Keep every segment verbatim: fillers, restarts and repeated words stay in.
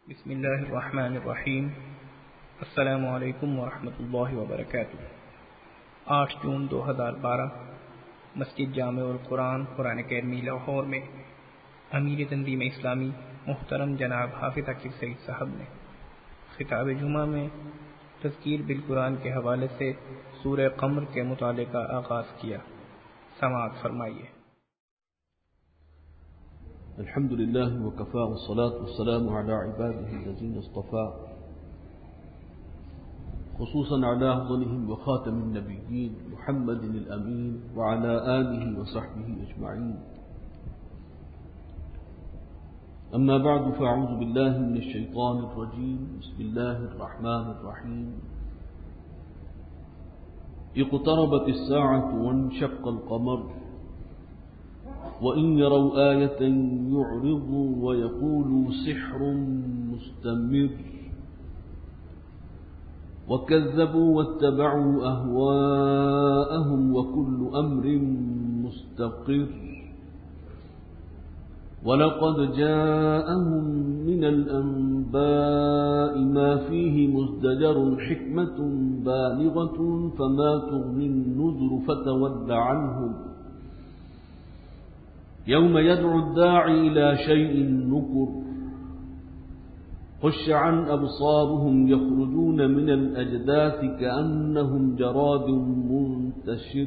بسم اللہ الرحمن الرحیم۔ السلام علیکم ورحمۃ اللہ وبرکاتہ۔ آٹھ جون دو ہزار بارہ مسجد جامع القرآن قرآن اکیڈمی لاہور میں امیر تنظیم اسلامی محترم جناب حافظ عاقب سعید صاحب نے خطاب جمعہ میں تذکیر بالقرآن کے حوالے سے سورہ قمر کے مطالعے کا آغاز کیا۔ سماعت فرمائیے۔ الحمد لله وكفى والصلاة والسلام على عباده الذين اصطفى خصوصا على أفضلهم وخاتم النبيين محمد الأمين وعلى آله وصحبه أجمعين. أما بعد فأعوذ بالله من الشيطان الرجيم. بسم الله الرحمن الرحيم. اقتربت الساعة وانشق القمر وَإِنْ يَرَوْا آيَةً يُعْرِضُوا وَيَقُولُوا سِحْرٌ مُسْتَمِرٌّ وَكَذَّبُوا وَاتَّبَعُوا أَهْوَاءَهُمْ وَكُلُّ أَمْرٍ مُسْتَقِرٌّ وَلَقَدْ جَاءَهُمْ مِنَ الْأَنْبَاءِ مَا فِيهِ مُزْدَجَرٌ حِكْمَةٌ بَالِغَةٌ فَمَا تُغْنِ النُّذُرُ فَتَوَلَّ عَنْهُمْ يوم يدعو الداعي إلى شيء نكر خش عن أبصارهم يخرجون من الأجداث كأنهم جراد منتشر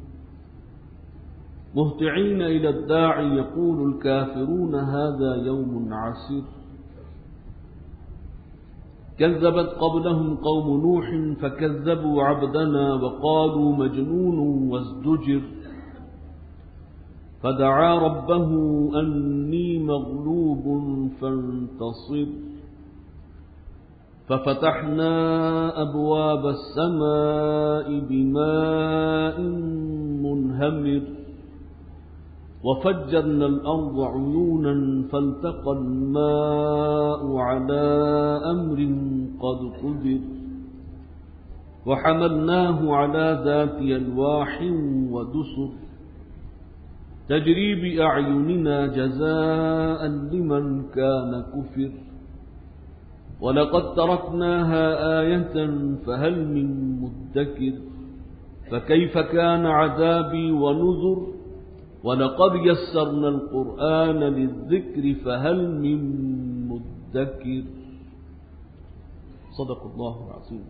مهطعين إلى الداعي يقول الكافرون هذا يوم عسير كذبت قبلهم قوم نوح فكذبوا عبدنا وقالوا مجنون وازدجر فدعا ربه أني مغلوب فانتصر ففتحنا أبواب السماء بماء منهمر وفجرنا الأرض عيونا فالتقى الماء على أمر قد قدر وحملناه على ذات ألواح ودسر تجري بأعيننا جزاء لمن كان كفر ولقد تركناها آية فهل من مدكر فكيف كان عذابي ونذر ولقد يسرنا القرآن للذكر فهل من مدكر صدق الله العظيم.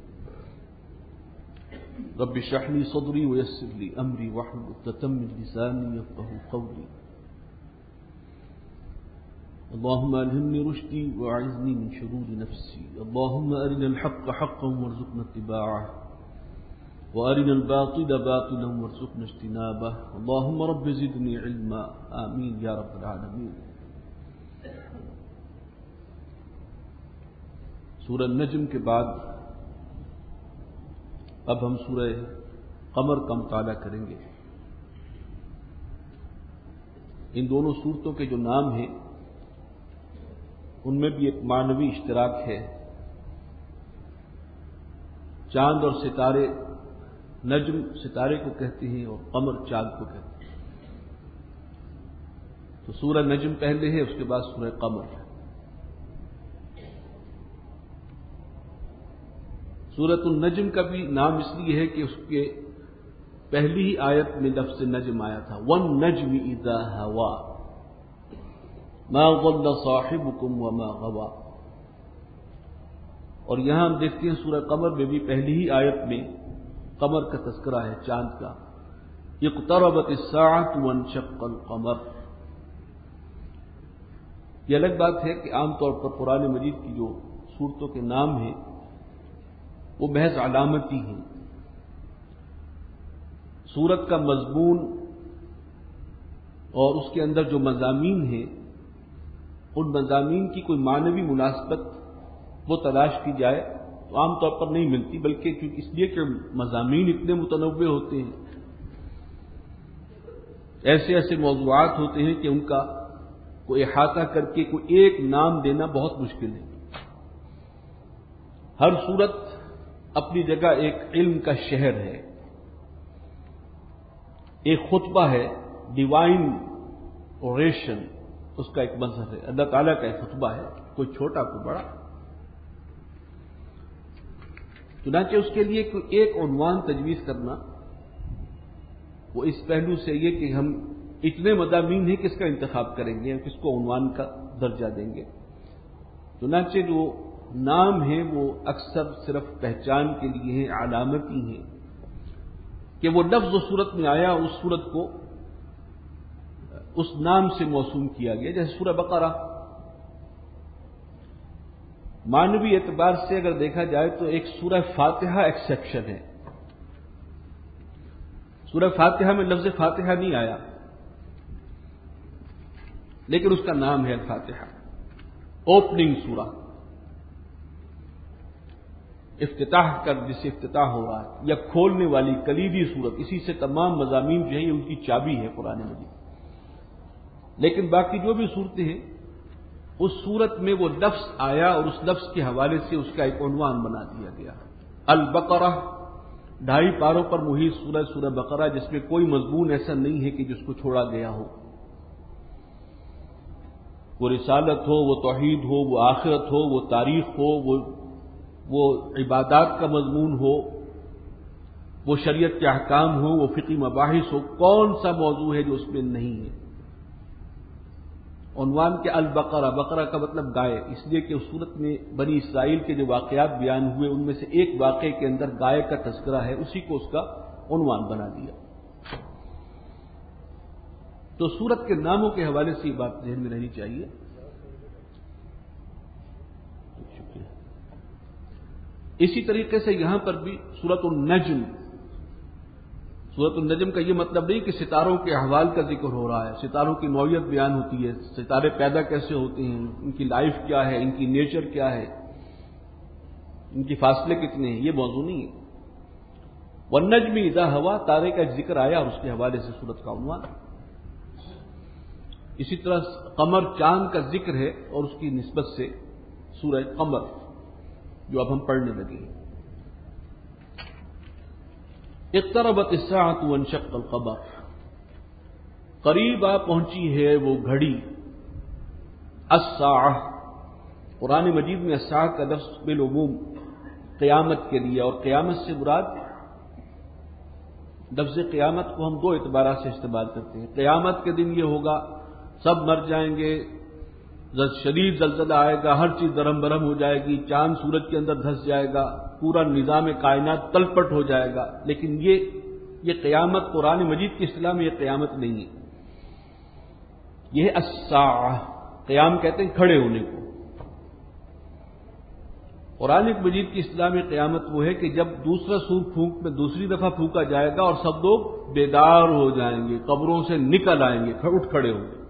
رب اشرح لي صدري ويسر لي امري واحلل عقدة من لساني يفقهوا قولي. اللهم الهمني رشدي واعذني من شرور نفسي. اللهم ارنا الحق حقا وارزقنا اتباعه وارنا الباطل باطلا وارزقنا اجتنابه. اللهم رب زدني علما. آمين يا رب العالمين. سورہ النجم کے بعد اب ہم سورہ قمر کا مطالعہ کریں گے۔ ان دونوں سورتوں کے جو نام ہیں ان میں بھی ایک معنوی اشتراک ہے۔ چاند اور ستارے، نجم ستارے کو کہتے ہیں اور قمر چاند کو کہتے ہیں۔ تو سورہ نجم پہلے ہے، اس کے بعد سورہ قمر ہے۔ سورۃ النجم کا بھی نام اس لیے ہے کہ اس کے پہلی ہی آیت میں لفظ نجم آیا تھا، وَالنَّجْمِ إِذَا هَوَىٰ مَا ضَلَّ صَاحِبُكُمْ وَمَا غَوَىٰ۔ اور یہاں ہم دیکھتے ہیں سورہ قمر میں بھی پہلی ہی آیت میں قمر کا تذکرہ ہے، چاند کا۔ اقتربت الساعة وانشق القمر۔ یہ الگ بات ہے کہ عام طور پر قرآن مجید کی جو سورتوں کے نام ہیں وہ محض علامتی ہیں۔ سورت کا مضمون اور اس کے اندر جو مضامین ہیں ان مضامین کی کوئی معنوی مناسبت وہ تلاش کی جائے تو عام طور پر نہیں ملتی، بلکہ کیونکہ اس لیے کہ مضامین اتنے متنوع ہوتے ہیں، ایسے ایسے موضوعات ہوتے ہیں کہ ان کا کوئی احاطہ کر کے کوئی ایک نام دینا بہت مشکل ہے۔ ہر سورت اپنی جگہ ایک علم کا شہر ہے، ایک خطبہ ہے، ڈیوائن اوریشن اس کا ایک مظہر ہے، اللہ تعالیٰ کا ایک خطبہ ہے۔ کوئی چھوٹا کوئی بڑا. چنانچہ اس کے لیے ایک عنوان تجویز کرنا وہ اس پہلو سے یہ کہ ہم اتنے مضامین ہیں کس کا انتخاب کریں گے، کس کو عنوان کا درجہ دیں گے. چنانچہ جو نام ہیں وہ اکثر صرف پہچان کے لیے ہیں، علامتی ہیں کہ وہ لفظ و صورت میں آیا، اس صورت کو اس نام سے موسوم کیا گیا. جیسے سورہ بقرہ معنوی اعتبار سے اگر دیکھا جائے تو ایک سورہ فاتحہ ایکسیپشن ہے. سورہ فاتحہ میں لفظ فاتحہ نہیں آیا لیکن اس کا نام ہے الفاتحہ. اوپننگ سورہ، افتتاح کا جسے افتتاح ہو رہا ہے، یا کھولنے والی کلیدی صورت. اسی سے تمام مضامین جو ہیں ان کی چابی ہے قرآن مجید. لیکن باقی جو بھی صورتیں ہیں اس صورت میں وہ لفظ آیا اور اس لفظ کے حوالے سے اس کا ایک عنوان بنا دیا گیا. البقرہ ڈھائی پاروں پر محیط سورہ سورہ بقرہ، جس میں کوئی مضمون ایسا نہیں ہے کہ جس کو چھوڑا گیا ہو. وہ رسالت ہو، وہ توحید ہو، وہ آخرت ہو، وہ تاریخ ہو، وہ وہ عبادات کا مضمون ہو، وہ شریعت کے احکام ہو، وہ فقہی مباحث ہو، کون سا موضوع ہے جو اس میں نہیں ہے. عنوان کے البقرہ، بقرہ کا مطلب گائے، اس لیے کہ اس صورت میں بنی اسرائیل کے جو واقعات بیان ہوئے ان میں سے ایک واقعے کے اندر گائے کا تذکرہ ہے، اسی کو اس کا عنوان بنا دیا. تو سورت کے ناموں کے حوالے سے یہ بات ذہن میں رہنی چاہیے. شکریہ. اسی طریقے سے یہاں پر بھی سورۃ النجم، سورۃ النجم کا یہ مطلب نہیں کہ ستاروں کے احوال کا ذکر ہو رہا ہے، ستاروں کی نوعیت بیان ہوتی ہے، ستارے پیدا کیسے ہوتے ہیں، ان کی لائف کیا ہے، ان کی نیچر کیا ہے، ان کے فاصلے کتنے ہیں، یہ موضوع نہیں ہے. والنجم اذا ہوا، تارے کا ایک ذکر آیا اور اس کے حوالے سے سورت کا عنوان. اسی طرح قمر، چاند کا ذکر ہے اور اس کی نسبت سے سورہ قمر جو اب ہم پڑھنے لگے ہیں. اقتربت الساعة وانشق القمر، قریب آ پہنچی ہے وہ گھڑی. الساعة، قرآن مجید میں الساعة کا لفظ بالعموم قیامت کے لیے، اور قیامت سے مراد لفظ قیامت کو ہم دو اعتبارات سے استعمال کرتے ہیں. قیامت کے دن یہ ہوگا سب مر جائیں گے، شدید زلزلہ آئے گا، ہر چیز درہم برہم ہو جائے گی، چاند سورج کے اندر دھس جائے گا، پورا نظام کائنات تلپٹ ہو جائے گا. لیکن یہ یہ قیامت قرآن مجید کی اصطلاح میں یہ قیامت نہیں ہے، یہ ہے الساعہ. قیام کہتے ہیں کھڑے ہونے کو. قرآن مجید کی اصطلاح میں قیامت وہ ہے کہ جب دوسرا سور پھونک میں دوسری دفعہ پھونکا جائے گا اور سب لوگ بیدار ہو جائیں گے، قبروں سے نکل آئیں گے، اٹھ کھڑے ہوں گے.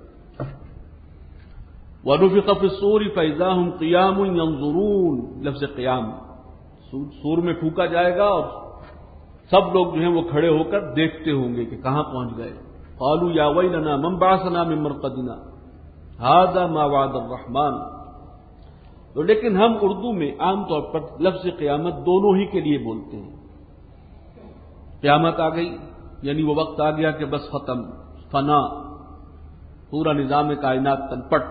وَنُفِخَ فِي الصُّورِ فَإِذَا هُمْ قِيَامٌ يَنظُرُونَ، لفظ قیام، سور میں پھونکا جائے گا اور سب لوگ جو ہیں وہ کھڑے ہو کر دیکھتے ہوں گے کہ کہاں پہنچ گئے. قَالُوا يَا وَيْلَنَا مَنْ بَعَثَنَا مِنْ مَرْقَدِنَا هَذَا مَا وَعَدَ الرَّحْمَنُ. تو لیکن ہم اردو میں عام طور پر لفظ قیامت دونوں ہی کے لیے بولتے ہیں. قیامت آ گئی یعنی وہ وقت آ گیا کہ بس ختم، فنا، پورا نظام کائنات تلپٹ.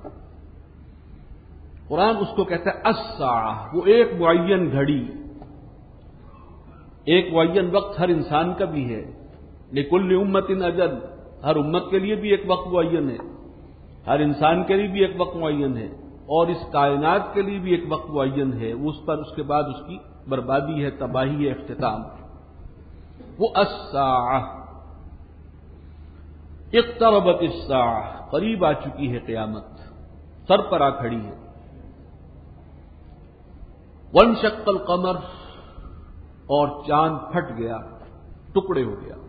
قرآن اس کو کہتا ہے الساعہ، وہ ایک معین گھڑی، ایک معین وقت ہر انسان کا بھی ہے. لکل امت اجل، ہر امت کے لیے بھی ایک وقت معین ہے، ہر انسان کے لیے بھی ایک وقت معین ہے، اور اس کائنات کے لیے بھی ایک وقت معین ہے. اس پر اس کے بعد اس کی بربادی ہے، تباہی ہے، اختتام. وہ الساعہ. اقتربت الساعہ، قریب آ چکی ہے قیامت، سر پر آ کھڑی ہے. وانشق القمر، اور چاند پھٹ گیا، ٹکڑے ہو گیا.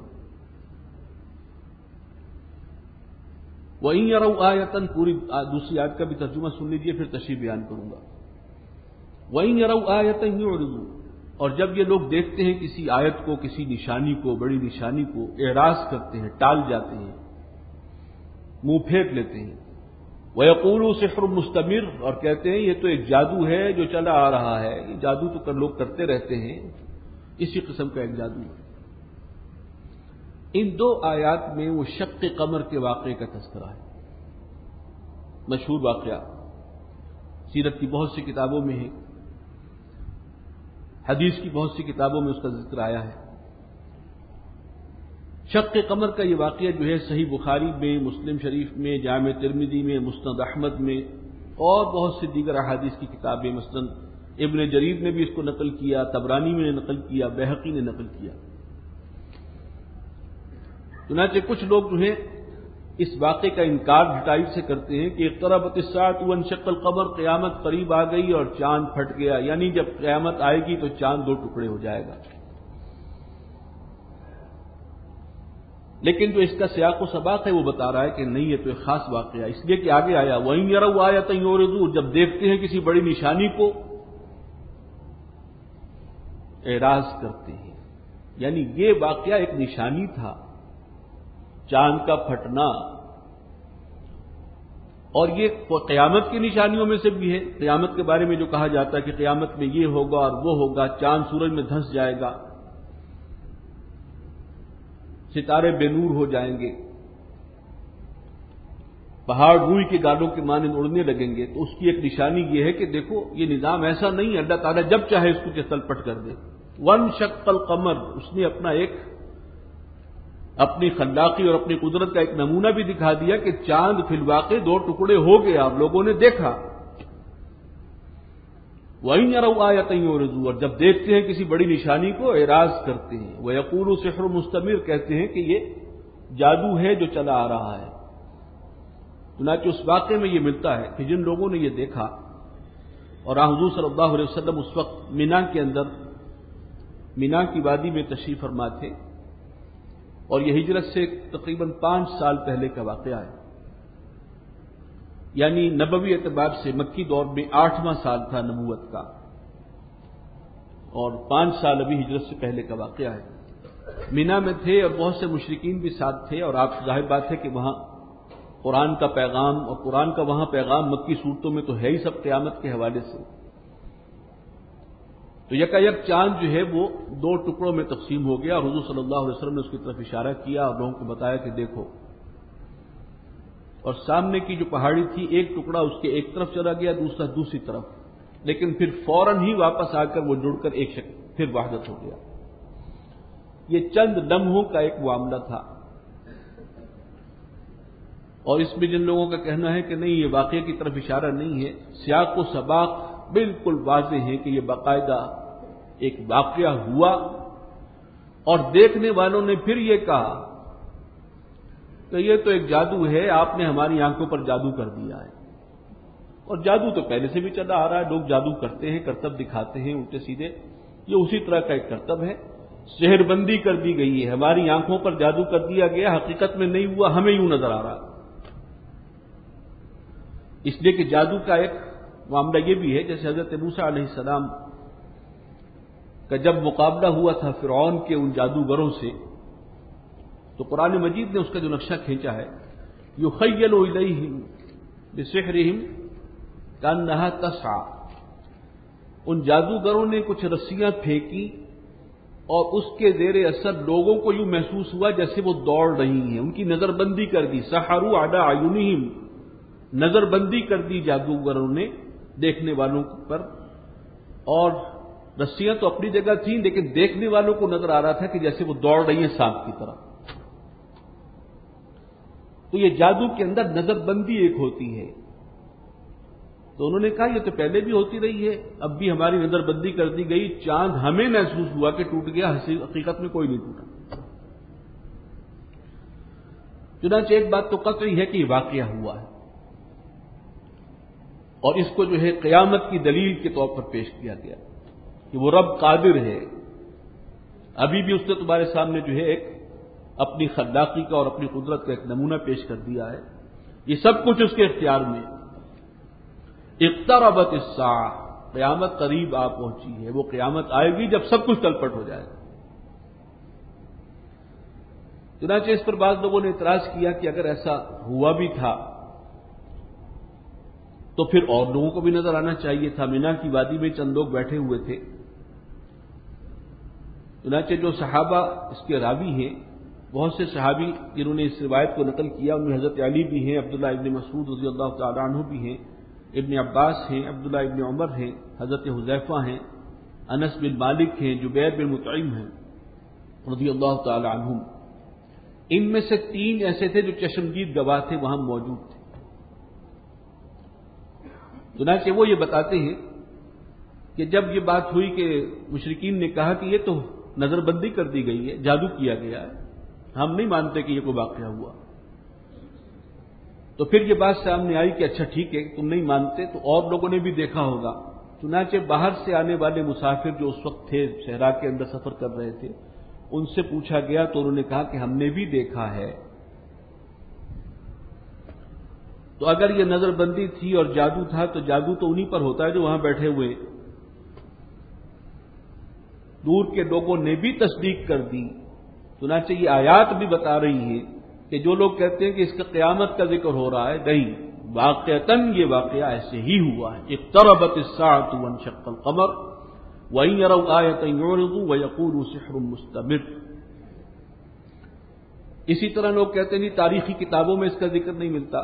وَإِن يَرَوْا آیَةً، پوری دوسری آیت کا بھی ترجمہ سن لیجئے پھر تشریح بیان کروں گا. وَإِن يَرَوْا آیَةً يُعْرِضُوا، اور جب یہ لوگ دیکھتے ہیں کسی آیت کو، کسی نشانی کو، بڑی نشانی کو، اعراض کرتے ہیں، ٹال جاتے ہیں، منہ پھیر لیتے ہیں. وَيَقُولُوا سِحْرٌ مُسْتَمِرٌ، اور کہتے ہیں یہ تو ایک جادو ہے جو چلا آ رہا ہے. یہ جادو تو لوگ کرتے رہتے ہیں، اسی قسم کا ایک جادو ہے. ان دو آیات میں وہ شق قمر کے واقعے کا تذکرہ ہے، مشہور واقعہ. سیرت کی بہت سی کتابوں میں ہے، حدیث کی بہت سی کتابوں میں اس کا ذکر آیا ہے۔ شق قمر کا یہ واقعہ جو ہے صحیح بخاری میں، مسلم شریف میں، جامع ترمذی میں، مسند احمد میں اور بہت سی دیگر احادیث کی کتابیں، مثلا ابن جریر نے بھی اس کو نقل کیا، طبرانی نے نقل کیا، بیہقی نے نقل کیا۔ چنانچہ کچھ لوگ جو ہیں اس واقعے کا انکار ڈٹائی سے کرتے ہیں کہ اقتربت الساعۃ وانشق القمر، قیامت قریب آ گئی اور چاند پھٹ گیا، یعنی جب قیامت آئے گی تو چاند دو ٹکڑے ہو جائے گا۔ لیکن جو اس کا سیاق و سباق ہے وہ بتا رہا ہے کہ نہیں، یہ تو ایک خاص واقعہ ہے، اس لیے کہ آگے آیا وَإِن يَرَوْا آیَةً يُعْرِضُوا، جب دیکھتے ہیں کسی بڑی نشانی کو اعراض کرتے ہیں، یعنی یہ واقعہ ایک نشانی تھا، چاند کا پھٹنا، اور یہ قیامت کی نشانیوں میں سے بھی ہے۔ قیامت کے بارے میں جو کہا جاتا ہے کہ قیامت میں یہ ہوگا اور وہ ہوگا، چاند سورج میں دھنس جائے گا، ستارے بے نور ہو جائیں گے، پہاڑ روئی کے گالوں کے مانند اڑنے لگیں گے، تو اس کی ایک نشانی یہ ہے کہ دیکھو یہ نظام ایسا نہیں ہے، اللہ تعالیٰ جب چاہے اس کو چتل پٹ کر دے۔ وانشق القمر، اس نے اپنا ایک اپنی خلاقی اور اپنی قدرت کا ایک نمونہ بھی دکھا دیا کہ چاند فی الواقع دو ٹکڑے ہو گیا اور لوگوں نے دیکھا۔ وَإِن يَرَوْا آیَةً يُعْرِضُوا، اور جب دیکھتے ہیں کسی بڑی نشانی کو اعراض کرتے ہیں۔ وَيَقُولُوا سِحْرٌ مُسْتَمِرٌ، کہتے ہیں کہ یہ جادو ہے جو چلا آ رہا ہے۔ چنانچہ اس واقعے میں یہ ملتا ہے کہ جن لوگوں نے یہ دیکھا، اور حضور صلی اللہ علیہ وسلم اس وقت مینا کے اندر، مینا کی وادی میں تشریف فرما تھے، اور یہ ہجرت سے تقریباً پانچ سال پہلے کا واقعہ ہے، یعنی نبوی اعتبار سے مکی دور میں آٹھواں سال تھا نبوت کا، اور پانچ سال ابھی ہجرت سے پہلے کا واقعہ ہے۔ مینا میں تھے اور بہت سے مشرکین بھی ساتھ تھے، اور آپ ظاہر بات ہے کہ وہاں قرآن کا پیغام، اور قرآن کا وہاں پیغام مکی صورتوں میں تو ہے ہی سب قیامت کے حوالے سے۔ تو یکا یک چاند جو ہے وہ دو ٹکڑوں میں تقسیم ہو گیا، اور حضور صلی اللہ علیہ وسلم نے اس کی طرف اشارہ کیا اور لوگوں کو بتایا کہ دیکھو، اور سامنے کی جو پہاڑی تھی ایک ٹکڑا اس کے ایک طرف چلا گیا، دوسرا دوسری طرف، لیکن پھر فوراً ہی واپس آ کر وہ جڑ کر ایک شکل پھر وحدت ہو گیا۔ یہ چند لمحوں کا ایک معاملہ تھا، اور اس میں جن لوگوں کا کہنا ہے کہ نہیں یہ واقعے کی طرف اشارہ نہیں ہے، سیاق و سباق بالکل واضح ہے کہ یہ باقاعدہ ایک واقعہ ہوا، اور دیکھنے والوں نے پھر یہ کہا کہ یہ تو ایک جادو ہے، آپ نے ہماری آنکھوں پر جادو کر دیا ہے۔ اور جادو تو پہلے سے بھی چلا آ رہا ہے، لوگ جادو کرتے ہیں، کرتب دکھاتے ہیں الٹے سیدھے، یہ اسی طرح کا ایک کرتب ہے۔ سحر بندی کر دی گئی ہے، ہماری آنکھوں پر جادو کر دیا گیا، حقیقت میں نہیں ہوا، ہمیں یوں نظر آ رہا ہے۔ اس لیے کہ جادو کا ایک معاملہ یہ بھی ہے، جیسے حضرت موسیٰ علیہ السلام کا جب مقابلہ ہوا تھا فرعون کے ان جادوگروں سے، تو قرآن مجید نے اس کا جو نقشہ کھینچا ہے، یخیل الیہم بسحرہم کانہا تسعی، ان جادوگروں نے کچھ رسیاں پھینکی اور اس کے زیر اثر لوگوں کو یوں محسوس ہوا جیسے وہ دوڑ رہی ہیں، ان کی نظر بندی کر دی، سحروا علی اعینہم، نظر بندی کر دی جادوگروں نے دیکھنے والوں پر، اور رسیاں تو اپنی جگہ تھیں لیکن دیکھنے والوں کو نظر آ رہا تھا کہ جیسے وہ دوڑ رہی ہیں سانپ کی طرح۔ تو یہ جادو کے اندر نظر بندی ایک ہوتی ہے، تو انہوں نے کہا یہ تو پہلے بھی ہوتی رہی ہے، اب بھی ہماری نظر بندی کر دی گئی، چاند ہمیں محسوس ہوا کہ ٹوٹ گیا، حقیقت میں کوئی نہیں ٹوٹا۔ چنانچہ ایک بات تو قطعی ہے کہ یہ واقعہ ہوا ہے، اور اس کو جو ہے قیامت کی دلیل کے طور پر پیش کیا گیا کہ وہ رب قادر ہے، ابھی بھی اس نے تمہارے سامنے جو ہے ایک اپنی خلاقی کا اور اپنی قدرت کا ایک نمونہ پیش کر دیا ہے، یہ سب کچھ اس کے اختیار میں۔ اقتربت الساعہ، قیامت قریب آ پہنچی ہے، وہ قیامت آئے گی جب سب کچھ تلپٹ ہو جائے گا۔ چنانچہ اس پر بعض لوگوں نے اعتراض کیا کہ اگر ایسا ہوا بھی تھا تو پھر اور لوگوں کو بھی نظر آنا چاہیے تھا، مینا کی وادی میں چند لوگ بیٹھے ہوئے تھے۔ چنانچہ جو صحابہ اس کے راوی ہیں، بہت سے صحابی جنہوں نے اس روایت کو نقل کیا، ان میں حضرت علی بھی ہیں، عبداللہ ابن مسعود رضی اللہ تعالی عنہ بھی ہیں، ابن عباس ہیں، عبداللہ ابن عمر ہیں، حضرت حذیفہ ہیں، انس بن مالک ہیں، جبیر بن مطعم ہیں رضی اللہ تعالی عنہم. ان میں سے تین ایسے تھے جو چشمدید گواہ تھے، وہاں موجود تھے. چنانچہ وہ یہ بتاتے ہیں کہ جب یہ بات ہوئی کہ مشرکین نے کہا کہ یہ تو نظر بندی کر دی گئی ہے، جادو کیا گیا ہے، ہم نہیں مانتے کہ یہ کوئی واقعہ ہوا. تو پھر یہ بات سامنے آئی کہ اچھا ٹھیک ہے، تم نہیں مانتے تو اور لوگوں نے بھی دیکھا ہوگا. چنانچہ باہر سے آنے والے مسافر جو اس وقت تھے، صحرا کے اندر سفر کر رہے تھے، ان سے پوچھا گیا تو انہوں نے کہا کہ ہم نے بھی دیکھا ہے. تو اگر یہ نظر بندی تھی اور جادو تھا تو جادو تو انہی پر ہوتا ہے جو وہاں بیٹھے ہوئے. دور کے لوگوں نے بھی تصدیق کر دی. چنانچہ یہ آیات بھی بتا رہی ہیں کہ جو لوگ کہتے ہیں کہ اس کا قیامت کا ذکر ہو رہا ہے، نہیں، واقعتاً یہ واقعہ ایسے ہی ہوا ہے. اقتربت الساعة وانشق القمر وإن يروا آية يعرضوا ويقولوا سحر مستمر. اسی طرح لوگ کہتے ہیں تاریخی کتابوں میں اس کا ذکر نہیں ملتا.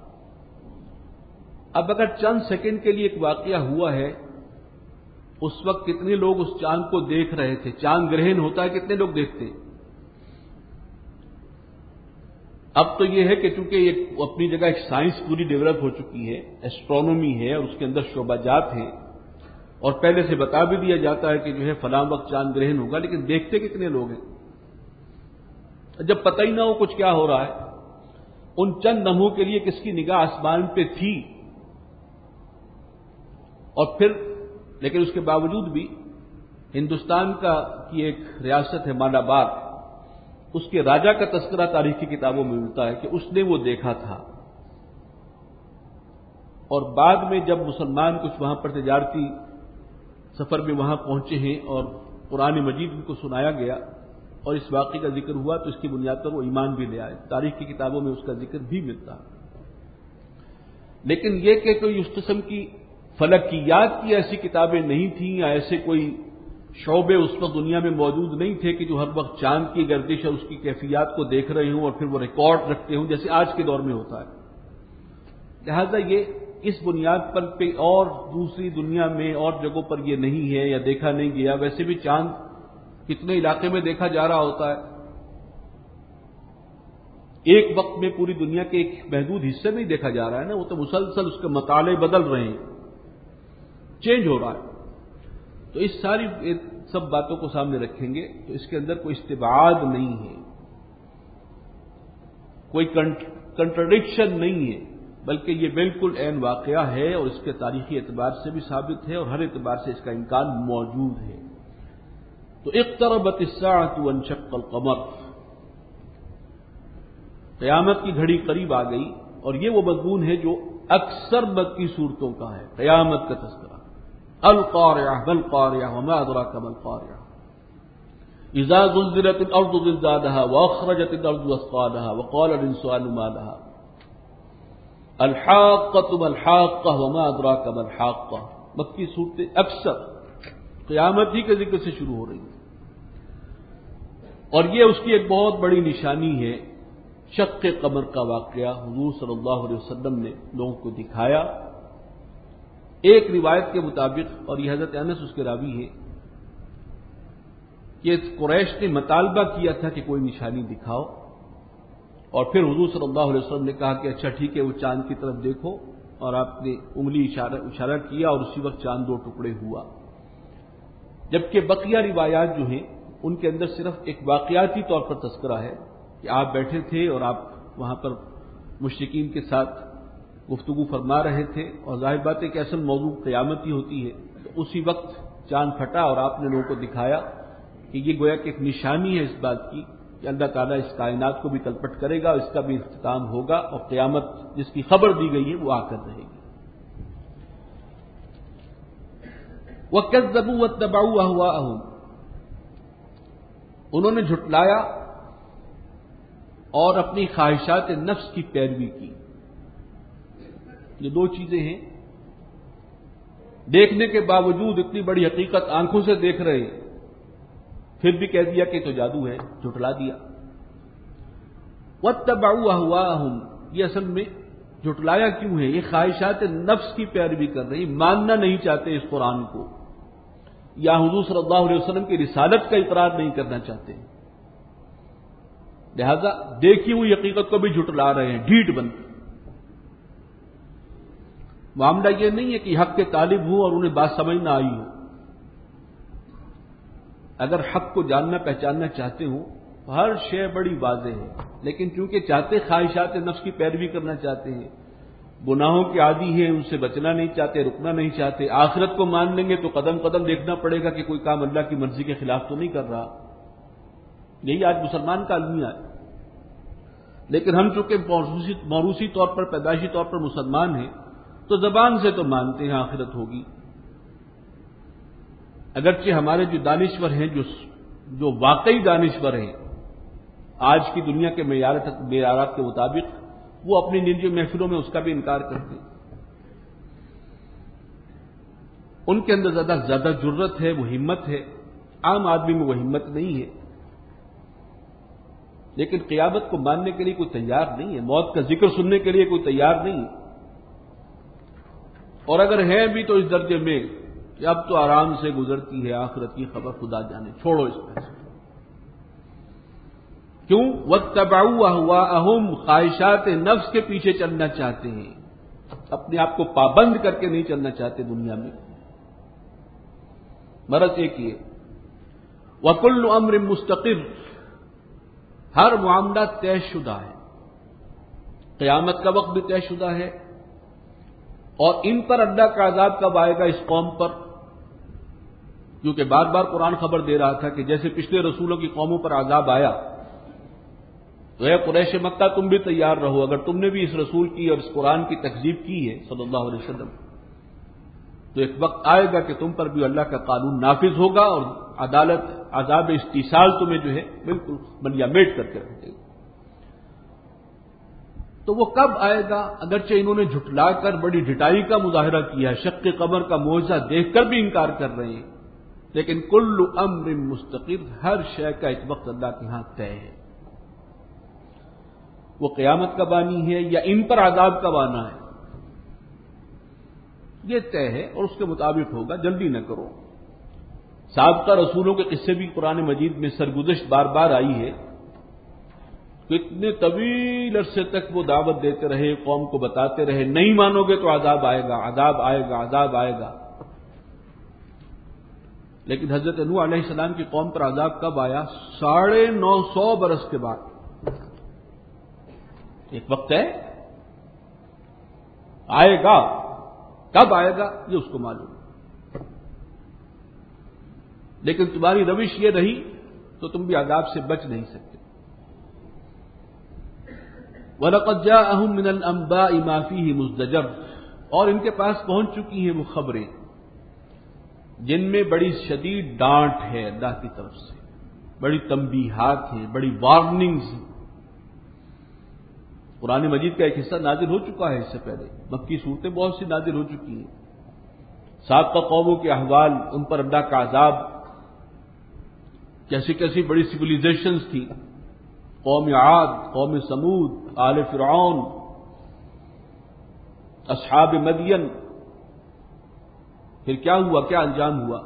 اب اگر چند سیکنڈ کے لیے ایک واقعہ ہوا ہے، اس وقت کتنے لوگ اس چاند کو دیکھ رہے تھے؟ چاند گرہن ہوتا ہے، کتنے لوگ دیکھتے؟ اب تو یہ ہے کہ چونکہ یہ اپنی جگہ ایک سائنس پوری ڈیولپ ہو چکی ہے، ایسٹرونومی ہے اور اس کے اندر شعبہ جات ہیں، اور پہلے سے بتا بھی دیا جاتا ہے کہ جو ہے فلاں وقت چاند گرہن ہوگا، لیکن دیکھتے کتنے لوگ ہیں؟ جب پتہ ہی نہ ہو کچھ کیا ہو رہا ہے، ان چند لمحوں کے لیے کس کی نگاہ آسمان پہ تھی. اور پھر لیکن اس کے باوجود بھی ہندوستان کا کی ایک ریاست ہے مالابار، اس کے راجا کا تذکرہ تاریخی کتابوں میں ملتا ہے کہ اس نے وہ دیکھا تھا. اور بعد میں جب مسلمان کچھ وہاں پر تجارتی سفر میں وہاں پہنچے ہیں اور قرآن مجید ان کو سنایا گیا اور اس واقعے کا ذکر ہوا تو اس کی بنیاد پر وہ ایمان بھی لے آئے. تاریخ کی کتابوں میں اس کا ذکر بھی ملتا ہے. لیکن یہ کہ کوئی اس قسم کی فلکیات کی ایسی کتابیں نہیں تھیں یا ایسے کوئی شعبے اس وقت دنیا میں موجود نہیں تھے کہ جو ہر وقت چاند کی گردش اور اس کی کیفیات کو دیکھ رہے ہوں اور پھر وہ ریکارڈ رکھتے ہوں جیسے آج کے دور میں ہوتا ہے. لہذا یہ اس بنیاد پر پہ اور دوسری دنیا میں اور جگہوں پر یہ نہیں ہے یا دیکھا نہیں گیا. ویسے بھی چاند کتنے علاقے میں دیکھا جا رہا ہوتا ہے، ایک وقت میں پوری دنیا کے ایک محدود حصے میں ہی دیکھا جا رہا ہے نا. وہ تو مسلسل اس کے مطالعے بدل رہے ہیں، چینج ہو رہا ہے. تو اس ساری سب باتوں کو سامنے رکھیں گے تو اس کے اندر کوئی استبعاد نہیں ہے، کوئی کنٹرڈکشن نہیں ہے، بلکہ یہ بالکل عین واقعہ ہے اور اس کے تاریخی اعتبار سے بھی ثابت ہے اور ہر اعتبار سے اس کا امکان موجود ہے. تو اقتربت الساعة وانشق القمر، قیامت کی گھڑی قریب آ گئی. اور یہ وہ مضمون ہے جو اکثر مکی صورتوں کا ہے، قیامت کا تذکرہ. القارعہ مالقارعہ وما ادراک ما القارعہ اذا زلزلت الارض زلزالها واخرجت الارض اثقالها وقال الانسان ما لها الحاقة ما الحاقة وما ادراک ما الحاقة. مکی صورتیں اکثر قیامت ہی کے ذکر سے شروع ہو رہی ہیں. اور یہ اس کی ایک بہت بڑی نشانی ہے. شق قمر کا واقعہ حضور صلی اللہ علیہ وسلم نے لوگوں کو دکھایا. ایک روایت کے مطابق، اور یہ حضرت انس اس کے راوی ہے، کہ قریش نے مطالبہ کیا تھا کہ کوئی نشانی دکھاؤ، اور پھر حضور صلی اللہ علیہ وسلم نے کہا کہ اچھا ٹھیک ہے، وہ چاند کی طرف دیکھو، اور آپ نے انگلی اشارہ اشارہ کیا اور اسی وقت چاند دو ٹکڑے ہوا. جبکہ بقیہ روایات جو ہیں ان کے اندر صرف ایک واقعاتی طور پر تذکرہ ہے کہ آپ بیٹھے تھے اور آپ وہاں پر مشرکین کے ساتھ گفتگو فرما رہے تھے، اور ظاہر بات ہے کہ اصل موضوع قیامت ہی ہوتی ہے. تو اسی وقت چاند پھٹا اور آپ نے لوگوں کو دکھایا کہ یہ گویا کہ ایک نشانی ہے اس بات کی کہ اللہ تعالیٰ اس کائنات کو بھی تلپٹ کرے گا، اس کا بھی اختتام ہوگا، اور قیامت جس کی خبر دی گئی ہے وہ آ کر رہے گی. وَكَذَّبُوا وَاتَّبَعُوا أَهْوَاءَهُمْ، انہوں نے جھٹلایا اور اپنی خواہشات نفس کی پیروی کی. یہ دو چیزیں ہیں. دیکھنے کے باوجود اتنی بڑی حقیقت آنکھوں سے دیکھ رہے ہیں، پھر بھی کہہ دیا کہ تو جادو ہے، جھٹلا دیا. وَاتَّبَعُوا أَهْوَاءَهُمْ، یہ اصل میں جھٹلایا کیوں ہے؟ یہ خواہشات نفس کی پیروی کر رہی، ماننا نہیں چاہتے اس قرآن کو، یا حضور صلی اللہ علیہ وسلم کی رسالت کا اقرار نہیں کرنا چاہتے، لہذا دیکھی ہوئی حقیقت کو بھی جھٹلا رہے ہیں ڈھیٹ بن کر۔ معاملہ یہ نہیں ہے کہ حق کے طالب ہوں اور انہیں بات سمجھ نہ آئی ہو، اگر حق کو جاننا پہچاننا چاہتے ہوں ہر شے بڑی واضح ہے، لیکن چونکہ چاہتے خواہشات نفس کی پیروی کرنا چاہتے ہیں، گناہوں کے عادی ہیں، ان سے بچنا نہیں چاہتے، رکنا نہیں چاہتے، آخرت کو مان لیں گے تو قدم قدم دیکھنا پڑے گا کہ کوئی کام اللہ کی مرضی کے خلاف تو نہیں کر رہا۔ یہی آج مسلمان کا المیہ ہے، لیکن ہم چونکہ موروثی طور پر پیدائشی طور پر مسلمان ہیں تو زبان سے تو مانتے ہیں آخرت ہوگی، اگرچہ ہمارے جو دانشور ہیں، جو جو واقعی دانشور ہیں آج کی دنیا کے معیارات کے مطابق، وہ اپنی نجی محفلوں میں اس کا بھی انکار کرتے ہیں۔ ان کے اندر زیادہ زیادہ جرت ہے، وہ ہمت ہے، عام آدمی میں وہ ہمت نہیں ہے، لیکن قیامت کو ماننے کے لیے کوئی تیار نہیں ہے، موت کا ذکر سننے کے لیے کوئی تیار نہیں ہے، اور اگر ہے بھی تو اس درجے میں کہ اب تو آرام سے گزرتی ہے، آخرت کی خبر خدا جانے، چھوڑو اس میں سے۔ کیوں؟ واتبعوا اهواءهم، خواہشات نفس کے پیچھے چلنا چاہتے ہیں، اپنے آپ کو پابند کر کے نہیں چلنا چاہتے دنیا میں۔ مرض ایک یہ، وکل امر مستقر، ہر معاملہ طے شدہ ہے، قیامت کا وقت بھی طے شدہ ہے، اور ان پر اللہ کا عذاب کب آئے گا اس قوم پر، کیونکہ بار بار قرآن خبر دے رہا تھا کہ جیسے پچھلے رسولوں کی قوموں پر عذاب آیا تو اے قریش مکہ تم بھی تیار رہو، اگر تم نے بھی اس رسول کی اور اس قرآن کی تکذیب کی ہے صلی اللہ علیہ وسلم تو ایک وقت آئے گا کہ تم پر بھی اللہ کا قانون نافذ ہوگا اور عدالت عذاب استیصال تمہیں جو ہے بالکل منیا میٹ کر کے رکھ دے گا۔ تو وہ کب آئے گا؟ اگرچہ انہوں نے جھٹلا کر بڑی ڈٹائی کا مظاہرہ کیا ہے، شق قمر کا معجزہ دیکھ کر بھی انکار کر رہے ہیں، لیکن کل امر مستقر، ہر شے کا ایک وقت اللہ کے ہاں طے ہے۔ وہ قیامت کب آنی ہے یا ان پر عذاب کب آنا ہے یہ طے ہے، اور اس کے مطابق ہوگا، جلدی نہ کرو۔ سابقہ رسولوں کے قصے بھی قرآن مجید میں سرگزشت بار بار آئی ہے، اتنے طویل عرصے تک وہ دعوت دیتے رہے، قوم کو بتاتے رہے، نہیں مانو گے تو عذاب آئے گا، عذاب آئے گا، عذاب آئے گا، لیکن حضرت نوح علیہ السلام کی قوم پر عذاب کب آیا؟ ساڑھے نو سو برس کے بعد۔ ایک وقت ہے آئے گا، کب آئے گا یہ اس کو معلوم، لیکن تمہاری روش یہ رہی تو تم بھی عذاب سے بچ نہیں سکتے۔ وَلَقَدْ جَاءَهُم مِّنَ الْأَنبَاءِ مَا فِيهِ مُزْدَجَرٌ، اور ان کے پاس پہنچ چکی ہیں وہ خبریں جن میں بڑی شدید ڈانٹ ہے اللہ کی طرف سے، بڑی تنبیہات ہیں، بڑی وارننگز ہیں۔ قرآن مجید کا ایک حصہ نازل ہو چکا ہے اس سے پہلے، مکی صورتیں بہت سی نازل ہو چکی ہیں، سابقہ قوموں کے احوال، ان پر اللہ کا عذاب، کیسی کیسی بڑی سویلائزیشنز تھی، قوم عاد، قوم سمود، آل فرعون، اصحاب مدین، پھر کیا ہوا، کیا انجام ہوا۔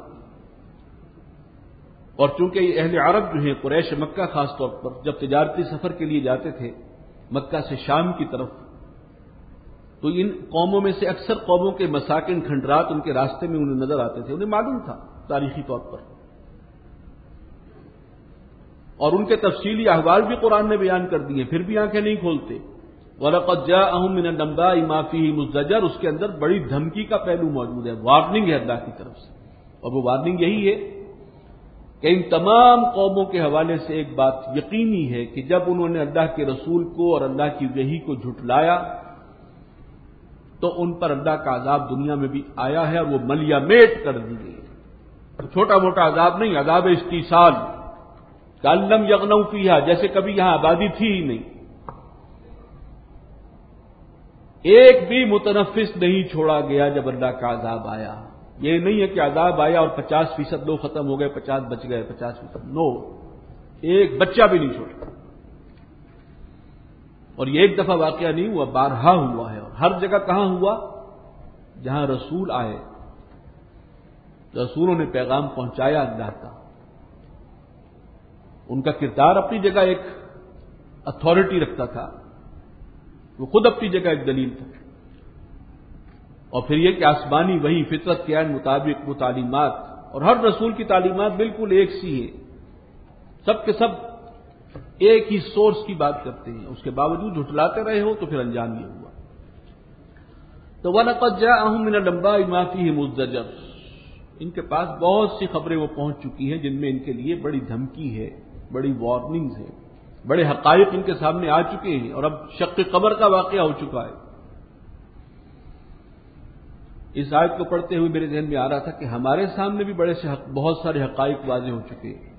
اور چونکہ یہ اہل عرب جو ہیں، قریش مکہ خاص طور پر جب تجارتی سفر کے لیے جاتے تھے مکہ سے شام کی طرف، تو ان قوموں میں سے اکثر قوموں کے مساکن کھنڈرات ان کے راستے میں انہیں نظر آتے تھے، انہیں معلوم تھا تاریخی طور پر، اور ان کے تفصیلی احوال بھی قرآن نے بیان کر دیے، پھر بھی آنکھیں نہیں کھولتے۔ وَلَقَدْ جَاءَهُم مِّنَ الْأَنبَاءِ مَا فِيهِ مُزْدَجَرٌ، اس کے اندر بڑی دھمکی کا پہلو موجود ہے، وارننگ ہے اللہ کی طرف سے، اور وہ وارننگ یہی ہے کہ ان تمام قوموں کے حوالے سے ایک بات یقینی ہے کہ جب انہوں نے اللہ کے رسول کو اور اللہ کی وحی کو جھٹلایا تو ان پر اللہ کا عذاب دنیا میں بھی آیا ہے، اور وہ ملیا میٹ کر دی گئی، چھوٹا موٹا عذاب نہیں، عذاب استیصال، کأن لم یغنوا فیہا، جیسے کبھی یہاں آبادی تھی ہی نہیں، ایک بھی متنفس نہیں چھوڑا گیا جب اللہ کا عذاب آیا۔ یہ نہیں ہے کہ عذاب آیا اور پچاس فیصد لوگ ختم ہو گئے، پچاس بچ گئے، پچاس فیصد نو، ایک بچہ بھی نہیں چھوڑا۔ اور یہ ایک دفعہ واقعہ نہیں ہوا، بارہا ہوا ہے، اور ہر جگہ کہاں ہوا؟ جہاں رسول آئے، رسولوں نے پیغام پہنچایا اللہ کا، ان کا کردار اپنی جگہ ایک اتھارٹی رکھتا تھا، وہ خود اپنی جگہ ایک دلیل تھا، اور پھر یہ کہ آسمانی وہی فطرت کے عین مطابق وہ تعلیمات، اور ہر رسول کی تعلیمات بالکل ایک سی ہیں، سب کے سب ایک ہی سورس کی بات کرتے ہیں، اس کے باوجود جھٹلاتے رہے ہو تو پھر انجام یہ ہوا۔ تو وَلَقَدْ جَاءَهُم مِّنَ الْأَنبَاءِ مَا فِيهِ مُزْدَجَرٌ، ان کے پاس بہت سی خبریں وہ پہنچ چکی ہیں جن میں ان کے لیے بڑی دھمکی ہے، بڑی وارننگز ہیں، بڑے حقائق ان کے سامنے آ چکے ہیں، اور اب شق قبر کا واقعہ ہو چکا ہے۔ اس آیت کو پڑھتے ہوئے میرے ذہن میں آ رہا تھا کہ ہمارے سامنے بھی بڑے سے حق بہت سارے حقائق واضح ہو چکے ہیں،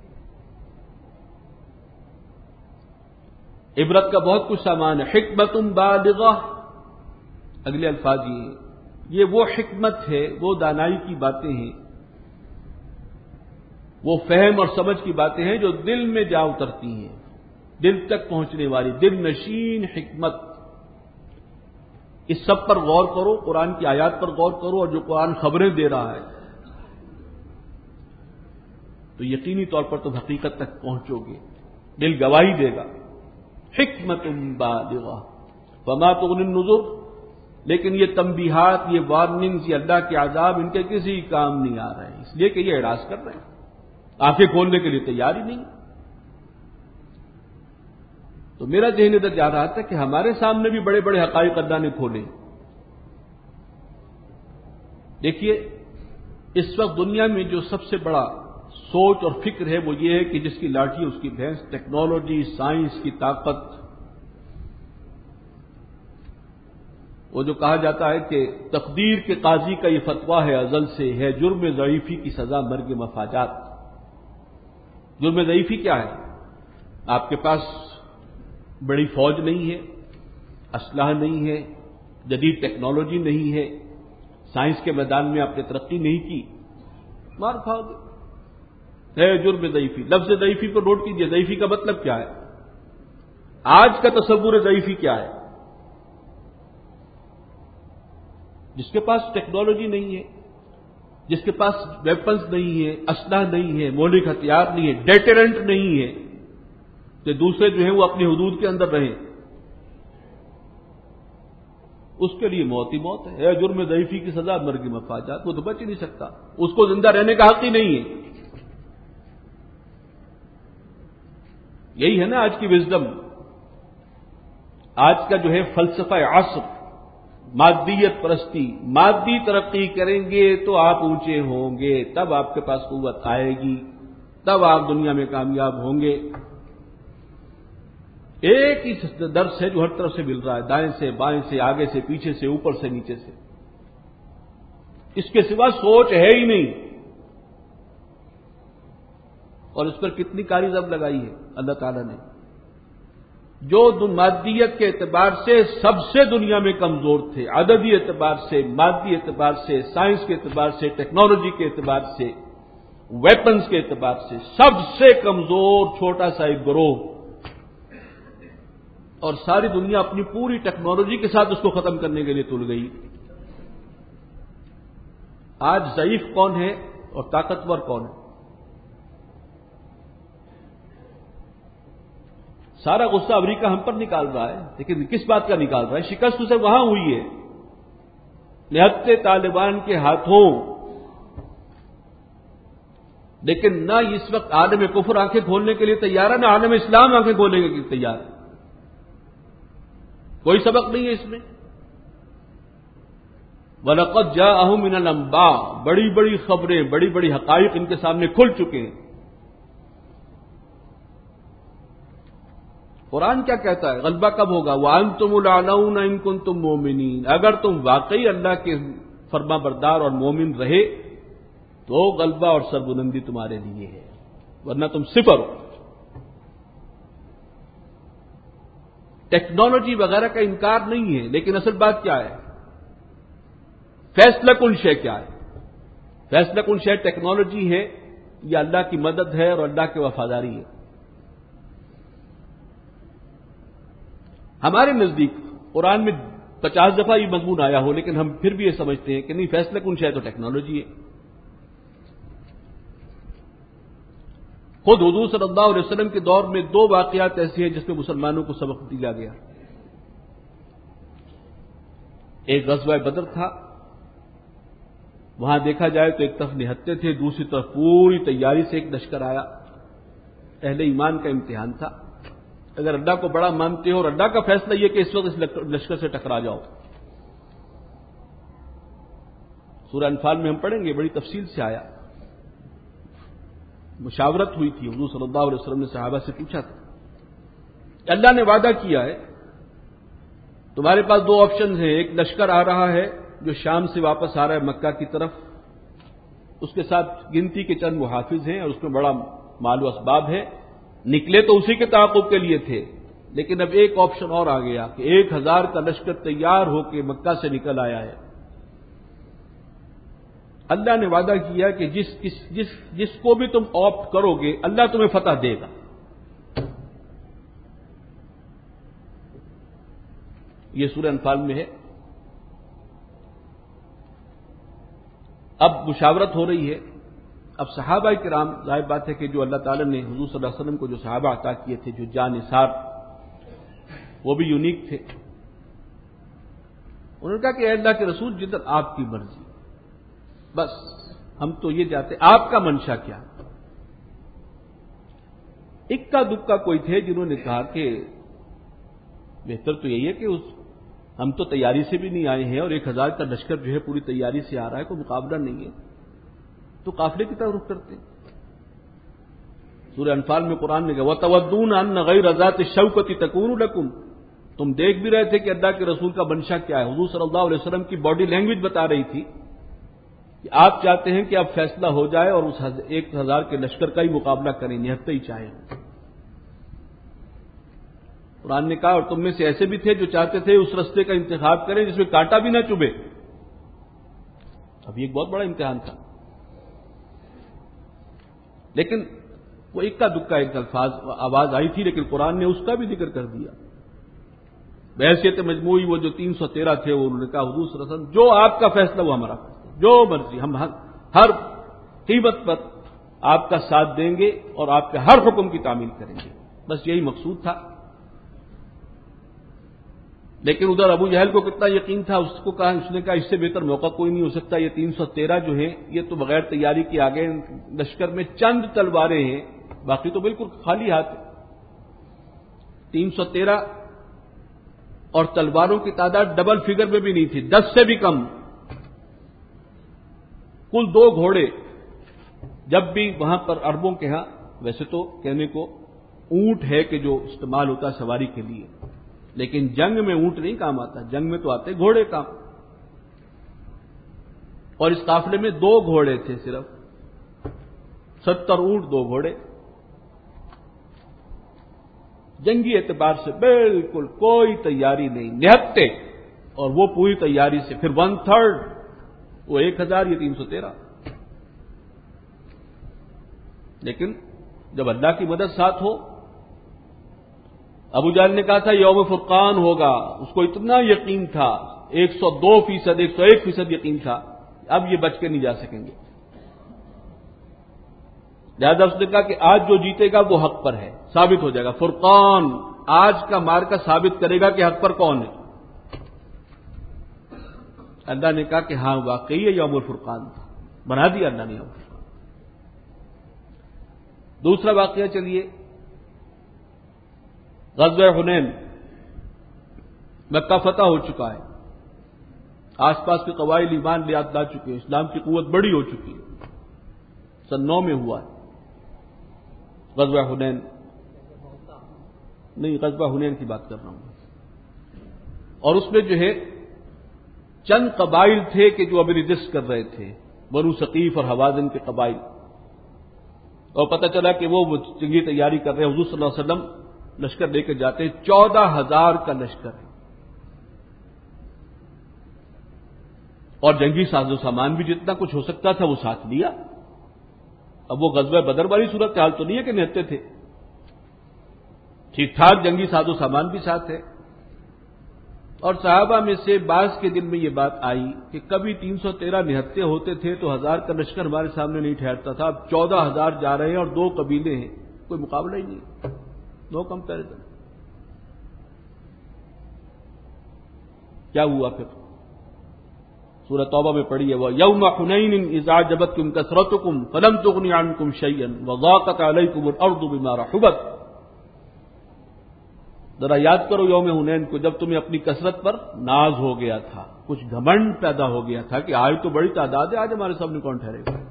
عبرت کا بہت کچھ سامان ہے۔ حکمت بالغہ، اگلے الفاظ یہ یہ وہ حکمت ہے، وہ دانائی کی باتیں ہیں، وہ فہم اور سمجھ کی باتیں ہیں جو دل میں جا اترتی ہیں، دل تک پہنچنے والی دل نشین حکمت۔ اس سب پر غور کرو، قرآن کی آیات پر غور کرو، اور جو قرآن خبریں دے رہا ہے تو یقینی طور پر تم حقیقت تک پہنچو گے، دل گواہی دے گا۔ حکمت بالغہ فما تغنی النذر، لیکن یہ تنبیہات، یہ وارننگز، یہ اللہ کے عذاب ان کے کسی کام نہیں آ رہے ہیں، اس لیے کہ یہ اعراض کر رہے ہیں، آنکھیں کھولنے کے لیے تیار ہی نہیں۔ تو میرا ذہن ادھر جا رہا تھا کہ ہمارے سامنے بھی بڑے بڑے حقائق اللہ نے کھولے۔ دیکھیے، اس وقت دنیا میں جو سب سے بڑا سوچ اور فکر ہے وہ یہ ہے کہ جس کی لاٹھی اس کی بھینس، ٹیکنالوجی، سائنس کی طاقت۔ وہ جو کہا جاتا ہے کہ تقدیر کے قاضی کا یہ فتویٰ ہے ازل سے، ہے جرم ضعیفی کی سزا مرگ مفاجات۔ جرم ضعیفی کیا ہے؟ آپ کے پاس بڑی فوج نہیں ہے، اسلحہ نہیں ہے، جدید ٹیکنالوجی نہیں ہے، سائنس کے میدان میں آپ نے ترقی نہیں کی، مار کھاؤ گے۔ ہے جرم ضعیفی، لفظ ضعیفی پر نوٹ کیجیے، ضعیفی کا مطلب کیا ہے؟ آج کا تصور ضعیفی کیا ہے؟ جس کے پاس ٹیکنالوجی نہیں ہے، جس کے پاس ویپنز نہیں ہے، اسلحہ نہیں ہے، مولک ہتھیار نہیں ہے، ڈیٹرنٹ نہیں ہے کہ دوسرے جو ہیں وہ اپنی حدود کے اندر رہیں، اس کے لیے موت ہی موت ہے۔ ہے جرم ضعیفی کی سزا مرگ مفاجات، وہ تو بچ ہی نہیں سکتا، اس کو زندہ رہنے کا حق ہی نہیں ہے۔ یہی ہے نا آج کی وزڈم، آج کا جو ہے فلسفہ عصر، مادیت پرستی۔ مادی ترقی کریں گے تو آپ اونچے ہوں گے، تب آپ کے پاس قوت آئے گی، تب آپ دنیا میں کامیاب ہوں گے۔ ایک ہی درس ہے جو ہر طرف سے مل رہا ہے، دائیں سے بائیں سے، آگے سے پیچھے سے، اوپر سے نیچے سے، اس کے سوا سوچ ہے ہی نہیں۔ اور اس پر کتنی کاری ضرب لگائی ہے اللہ تعالیٰ نے۔ جو مادیت کے اعتبار سے سب سے دنیا میں کمزور تھے، عددی اعتبار سے، مادی اعتبار سے، سائنس کے اعتبار سے، ٹیکنالوجی کے اعتبار سے، ویپنز کے اعتبار سے سب سے کمزور چھوٹا سا ایک گروہ، اور ساری دنیا اپنی پوری ٹیکنالوجی کے ساتھ اس کو ختم کرنے کے لیے تل گئی۔ آج ضعیف کون ہے اور طاقتور کون ہے؟ سارا غصہ امریکہ ہم پر نکال رہا ہے، لیکن کس بات کا نکال رہا ہے؟ شکست اسے وہاں ہوئی ہے، نہتے طالبان کے ہاتھوں۔ لیکن نہ اس وقت عالم کفر آنکھیں کھولنے کے لیے تیار ہے، نہ عالم اسلام آنکھیں کھولنے کے لیے تیار ہے۔ کوئی سبق نہیں ہے اس میں۔ وَلَقَدْ جَاءَهُم مِّنَ الْأَنبَاءِ، بڑی بڑی خبریں، بڑی بڑی حقائق ان کے سامنے کھل چکے ہیں۔ قرآن کیا کہتا ہے؟ غلبہ کب ہوگا؟ وَأَنتُمُ الْأَعْلَوْنَ إِن كُنتُم مُؤْمِنِينَ، اگر تم واقعی اللہ کے فرما بردار اور مومن رہے تو غلبہ اور سربلندی تمہارے لیے ہے، ورنہ تم صفر ہو۔ ٹیکنالوجی وغیرہ کا انکار نہیں ہے، لیکن اصل بات کیا ہے؟ فیصلہ کن شے کیا ہے؟ فیصلہ کن شے ٹیکنالوجی ہے یا اللہ کی مدد ہے اور اللہ کی وفاداری ہے؟ ہمارے نزدیک قرآن میں پچاس دفعہ یہ مضمون آیا ہو، لیکن ہم پھر بھی یہ سمجھتے ہیں کہ نہیں، فیصلہ کن شے تو ٹیکنالوجی ہے۔ خود حضور صلی اللہ علیہ وسلم کے دور میں دو واقعات ایسے ہیں جس میں مسلمانوں کو سبق دیا گیا۔ ایک غزوہ بدر تھا، وہاں دیکھا جائے تو ایک طرف نہتے تھے، دوسری طرف پوری تیاری سے ایک لشکر آیا۔ اہل ایمان کا امتحان تھا، اگر اللہ کو بڑا مانتے ہو اور اللہ کا فیصلہ یہ کہ اس وقت اس لشکر سے ٹکرا جاؤ۔ سورہ انفال میں ہم پڑھیں گے، بڑی تفصیل سے آیا، مشاورت ہوئی تھی، حضور صلی اللہ علیہ وسلم نے صحابہ سے پوچھا تھا، اللہ نے وعدہ کیا ہے تمہارے پاس دو آپشنز ہیں، ایک لشکر آ رہا ہے جو شام سے واپس آ رہا ہے مکہ کی طرف، اس کے ساتھ گنتی کے چند محافظ ہیں اور اس میں بڑا مال و اسباب ہے، نکلے تو اسی کے تعاقب کے لیے تھے، لیکن اب ایک آپشن اور آ گیا کہ ایک ہزار کا لشکر تیار ہو کے مکہ سے نکل آیا ہے۔ اللہ نے وعدہ کیا کہ جس جس جس جس کو بھی تم آپٹ کرو گے اللہ تمہیں فتح دے گا۔ یہ سورہ انفال میں ہے۔ اب مشاورت ہو رہی ہے، اب صحابہ کرام، ظاہر بات ہے کہ جو اللہ تعالیٰ نے حضور صلی اللہ علیہ وسلم کو جو صحابہ عطا کیے تھے، جو جان نثار، وہ بھی یونیک تھے۔ انہوں نے کہا کہ اے اللہ کے رسول، جدھر آپ کی مرضی، بس ہم تو یہ چاہتے، آپ کا منشا کیا؟ اکا دکا کوئی تھے جنہوں نے کہا کہ بہتر تو یہی ہے کہ اس ہم تو تیاری سے بھی نہیں آئے ہیں اور ایک ہزار کا لشکر جو ہے پوری تیاری سے آ رہا ہے، کوئی مقابلہ نہیں ہے، تو قافلے کی طرف رخ کرتے ہیں۔ سورہ انفال میں قرآن نے کہا وَتَوَدُّونَ أَنَّ غَيْرَ ذَاتِ الشَّوْكَةِ تَكُونُ لَكُمْ، تم دیکھ بھی رہے تھے کہ اللہ کے رسول کا منشا کیا ہے۔ حضور صلی اللہ علیہ وسلم کی باڈی لینگویج بتا رہی تھی کہ آپ چاہتے ہیں کہ اب فیصلہ ہو جائے اور اس ایک ہزار کے لشکر کا ہی مقابلہ کریں، نہتے ہی چاہیں۔ قرآن نے کہا اور تم میں سے ایسے بھی تھے جو چاہتے تھے اس رستے کا انتخاب کریں جس میں کانٹا بھی نہ چبھے۔ اب یہ ایک بہت بڑا امتحان تھا، لیکن وہ اکا دکا ایک الفاظ آواز آئی تھی، لیکن قرآن نے اس کا بھی ذکر کر دیا۔ بحیثیت مجموعی وہ جو تین سو تیرہ تھے، انہوں نے کہا حضور صلی اللہ علیہ وسلم جو آپ کا فیصلہ وہ ہمارا فیصلہ، جو مرضی، ہم ہر قیمت پر آپ کا ساتھ دیں گے اور آپ کے ہر حکم کی تعمیل کریں گے، بس یہی مقصود تھا۔ لیکن ادھر ابو جہل کو کتنا یقین تھا، اس کو کہا، اس نے کہا اس سے بہتر موقع کوئی نہیں ہو سکتا، یہ تین سو تیرہ جو ہیں یہ تو بغیر تیاری کے آگے، لشکر میں چند تلواریں ہیں، باقی تو بالکل خالی ہاتھ۔ تین سو تیرہ اور تلواروں کی تعداد ڈبل فگر میں بھی نہیں تھی، دس سے بھی کم۔ کل دو گھوڑے، جب بھی وہاں پر عربوں کے ہاں ویسے تو کہنے کو اونٹ ہے کہ جو استعمال ہوتا ہے سواری کے لیے، لیکن جنگ میں اونٹ نہیں کام آتا، جنگ میں تو آتے گھوڑے کام۔ اور اس قافلے میں دو گھوڑے تھے صرف، ستر اونٹ دو گھوڑے، جنگی اعتبار سے بالکل کوئی تیاری نہیں، نہتے، اور وہ پوری تیاری سے پھر ون تھرڈ، وہ ایک ہزار یہ تین سو تیرہ۔ لیکن جب اللہ کی مدد ساتھ ہو، ابو جہل نے کہا تھا یوم فرقان ہوگا، اس کو اتنا یقین تھا، ایک سو دو فیصد ایک سو ایک فیصد یقین تھا، اب یہ بچ کے نہیں جا سکیں گے۔ لہذا اس نے کہا کہ آج جو جیتے گا وہ حق پر ہے، ثابت ہو جائے گا، فرقان آج کا مارکا ثابت کرے گا کہ حق پر کون ہے۔ اللہ نے کہا کہ ہاں واقعی ہے، یوم الفرقان تھا، بنا دیا اللہ نے یوم الفرقان۔ دوسرا واقعہ چلیے، غزوہ حنین، مکہ فتح ہو چکا ہے، آس پاس کے قبائل ایمان لے لا چکے ہیں، اسلام کی قوت بڑی ہو چکی ہے، سن نو میں ہوا ہے غزوہ حنین، نہیں غزوہ حنین کی بات کر رہا ہوں، اور اس میں جو ہے چند قبائل تھے کہ جو ابھی رجسٹ کر رہے تھے، بنو ثقیف اور حوازن کے قبائل، اور پتہ چلا کہ وہ جنگی تیاری کر رہے ہیں، حضور صلی اللہ علیہ وسلم لشکر لے کے جاتے ہیں، چودہ ہزار کا لشکر ہے، اور جنگی ساز و سامان بھی جتنا کچھ ہو سکتا تھا وہ ساتھ لیا۔ اب وہ غزوہ بدر والی صورت حال تو نہیں ہے کہ نہتے تھے، ٹھیک ٹھاک جنگی ساز و سامان بھی ساتھ ہے۔ اور صحابہ میں سے بعض کے دل میں یہ بات آئی کہ کبھی تین سو تیرہ نہتے ہوتے تھے تو ہزار کا لشکر ہمارے سامنے نہیں ٹھہرتا تھا، اب چودہ ہزار جا رہے ہیں اور دو قبیلے ہیں، کوئی مقابلہ ہی نہیں، نو کمپیریزن۔ کیا ہوا پھر؟ سورہ توبہ میں پڑھی ہے وہ یوم حنین اذ اعجبتکم کثرتکم فلم تغن عنکم شیئا وضاقت علیکم الارض بما رحبت۔ ذرا یاد کرو یوم حنین کو، جب تمہیں اپنی کثرت پر ناز ہو گیا تھا، کچھ گھمنڈ پیدا ہو گیا تھا کہ آج تو بڑی تعداد ہے، آج ہمارے سامنے کون ٹھہرے گا۔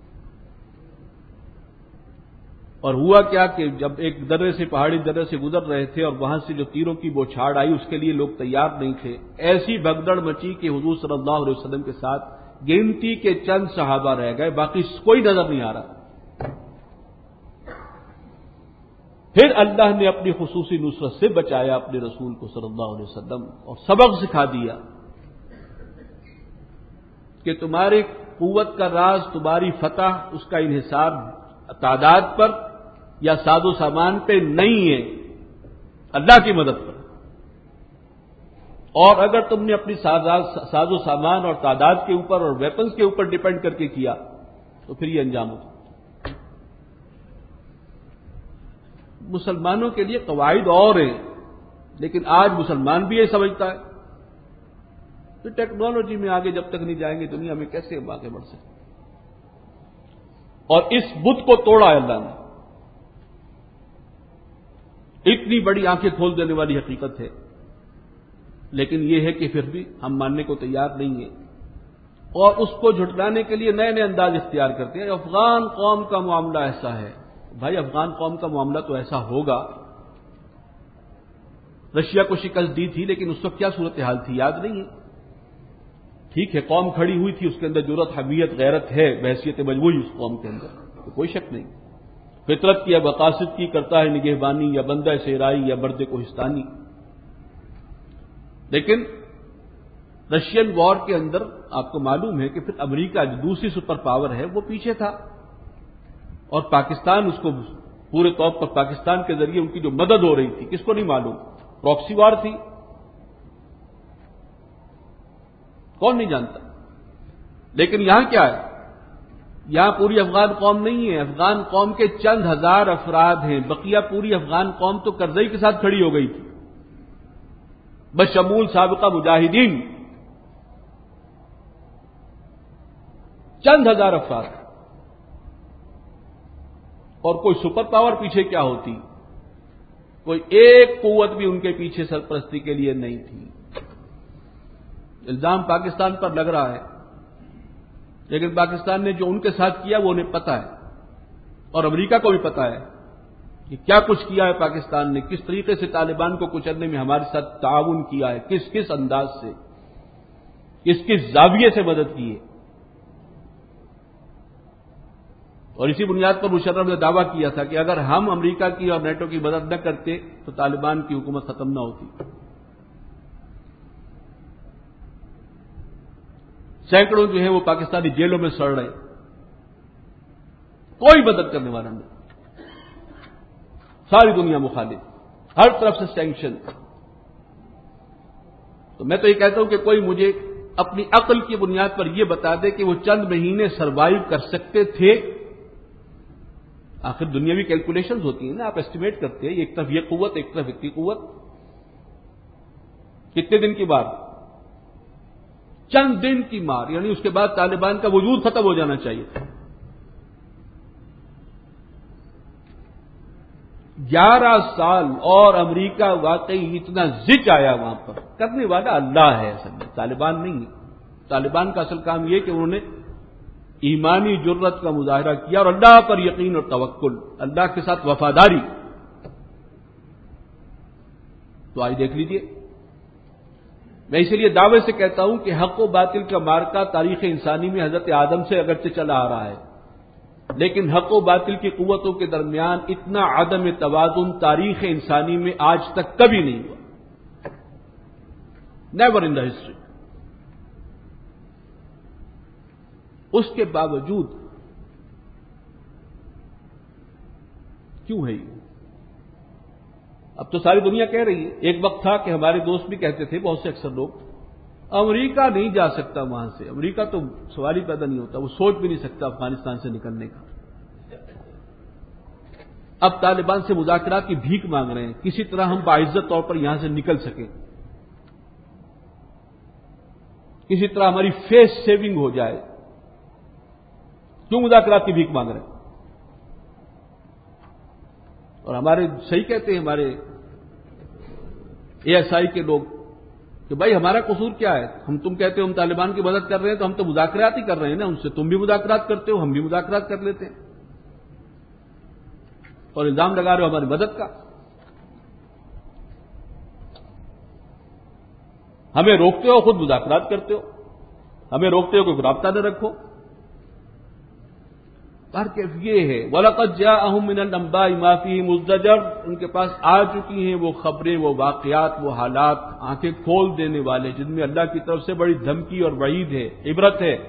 اور ہوا کیا کہ جب ایک درے سے، پہاڑی درے سے گزر رہے تھے اور وہاں سے جو تیروں کی بوچھاڑ آئی اس کے لیے لوگ تیار نہیں تھے، ایسی بھگدڑ مچی کہ حضور صلی اللہ علیہ وسلم کے ساتھ گنتی کے چند صحابہ رہ گئے، باقی کوئی نظر نہیں آ رہا۔ پھر اللہ نے اپنی خصوصی نصرت سے بچایا اپنے رسول کو صلی اللہ علیہ وسلم اور سبق سکھا دیا کہ تمہاری قوت کا راز، تمہاری فتح، اس کا انحصار تعداد پر یا ساز و سامان پہ نہیں ہے، اللہ کی مدد پر۔ اور اگر تم نے اپنی ساز و سامان اور تعداد کے اوپر اور ویپنز کے اوپر ڈیپینڈ کر کے کیا تو پھر یہ انجام ہوتا۔ مسلمانوں کے لیے قواعد اور ہیں، لیکن آج مسلمان بھی یہ سمجھتا ہے کہ ٹیکنالوجی میں آگے جب تک نہیں جائیں گے دنیا میں کیسے ہم آگے بڑھ سکتے۔ اور اس بت کو توڑا ہے اللہ نے، اتنی بڑی آنکھیں کھول دینے والی حقیقت ہے، لیکن یہ ہے کہ پھر بھی ہم ماننے کو تیار نہیں ہیں اور اس کو جھٹلانے کے لیے نئے نئے انداز اختیار کرتے ہیں۔ افغان قوم کا معاملہ ایسا ہے، بھائی افغان قوم کا معاملہ تو ایسا ہوگا، رشیا کو شکست دی تھی لیکن اس وقت کیا صورتحال تھی یاد نہیں ہے؟ ٹھیک ہے قوم کھڑی ہوئی تھی، اس کے اندر جرأت، حمیت، غیرت ہے بحیثیت مجموعی اس قوم کے اندر، تو کوئی شک نہیں۔ فطرت کی یا مقاصد کی کرتا ہے نگہبانی، یا بندہ صحرائی یا مرد کوہستانی۔ لیکن رشین وار کے اندر آپ کو معلوم ہے کہ پھر امریکہ جو دوسری سپر پاور ہے وہ پیچھے تھا، اور پاکستان اس کو پورے طور پر پاکستان کے ذریعے ان کی جو مدد ہو رہی تھی کس کو نہیں معلوم، پراکسی وار تھی، کون نہیں جانتا۔ لیکن یہاں کیا ہے؟ یہاں پوری افغان قوم نہیں ہے، افغان قوم کے چند ہزار افراد ہیں، بقیہ پوری افغان قوم تو کرزئی کے ساتھ کھڑی ہو گئی تھی، بشمول سابقہ مجاہدین، چند ہزار افراد، اور کوئی سپر پاور پیچھے کیا ہوتی، کوئی ایک قوت بھی ان کے پیچھے سرپرستی کے لیے نہیں تھی۔ الزام پاکستان پر لگ رہا ہے، لیکن پاکستان نے جو ان کے ساتھ کیا وہ انہیں پتہ ہے، اور امریکہ کو بھی پتہ ہے کہ کیا کچھ کیا ہے پاکستان نے، کس طریقے سے طالبان کو کچلنے میں ہمارے ساتھ تعاون کیا ہے، کس کس انداز سے، کس کس زاویے سے مدد کی ہے۔ اور اسی بنیاد پر مشرف نے دعویٰ کیا تھا کہ اگر ہم امریکہ کی اور نیٹو کی مدد نہ کرتے تو طالبان کی حکومت ختم نہ ہوتی۔ سینکڑوں جو ہیں وہ پاکستانی جیلوں میں سڑ رہے، کوئی مدد کرنے والا نہیں، ساری دنیا مخالف، ہر طرف سے سینکشن۔ تو میں تو یہ کہتا ہوں کہ کوئی مجھے اپنی عقل کی بنیاد پر یہ بتا دے کہ وہ چند مہینے سروائیو کر سکتے تھے۔ آخر دنیاوی کیلکولیشنز ہوتی ہیں نا، آپ ایسٹیمیٹ کرتے ہیں ایک طرف یہ قوت ایک طرف اتنی قوت، کتنے دن کی بات؟ چند دن کی مار، یعنی اس کے بعد طالبان کا وجود ختم ہو جانا چاہیے تھا۔ گیارہ سال اور امریکہ واقعی اتنا زچ آیا وہاں پر، کرنے والا اللہ ہے اصل میں، طالبان نہیں ہے۔ طالبان کا اصل کام یہ کہ انہوں نے ایمانی جرت کا مظاہرہ کیا اور اللہ پر یقین اور توکل، اللہ کے ساتھ وفاداری۔ تو آج دیکھ لیجئے، میں اسی لیے دعوے سے کہتا ہوں کہ حق و باطل کا مارکہ تاریخ انسانی میں حضرت آدم سے اگرچہ چلا آ رہا ہے، لیکن حق و باطل کی قوتوں کے درمیان اتنا عدم توازن تاریخ انسانی میں آج تک کبھی نہیں ہوا، نیور ان دا ہسٹری۔ اس کے باوجود کیوں ہے یہ؟ اب تو ساری دنیا کہہ رہی ہے. ایک وقت تھا کہ ہمارے دوست بھی کہتے تھے، بہت سے اکثر لوگ، امریکہ نہیں جا سکتا وہاں سے، امریکہ تو سوال ہی پیدا نہیں ہوتا، وہ سوچ بھی نہیں سکتا افغانستان سے نکلنے کا. اب طالبان سے مذاکرات کی بھیک مانگ رہے ہیں، کسی طرح ہم باعزت طور پر یہاں سے نکل سکیں، کسی طرح ہماری فیس سیونگ ہو جائے. کیوں مذاکرات کی بھیک مانگ رہے ہیں؟ اور ہمارے صحیح کہتے ہیں ہمارے اے ایس آئی کے لوگ کہ بھائی ہمارا قصور کیا ہے؟ ہم تم کہتے ہو ہم طالبان کی مدد کر رہے ہیں تو ہم تو مذاکرات ہی کر رہے ہیں نا ان سے، تم بھی مذاکرات کرتے ہو، ہم بھی مذاکرات کر لیتے ہیں، اور الزام لگا رہے ہو ہماری مدد کا. ہمیں روکتے ہو، خود مذاکرات کرتے ہو، ہمیں روکتے ہو کوئی رابطہ نہ رکھو. پر کیف یہ ہے وَلَقَدْ جَاءَهُم مِّنَ الْأَنبَاءِ مَا فِيهِ مُزْدَجَرٌ، ان کے پاس آ چکی ہیں وہ خبریں، وہ واقعات، وہ حالات آنکھیں کھول دینے والے، جن میں اللہ کی طرف سے بڑی دھمکی اور وعید ہے، عبرت ہے.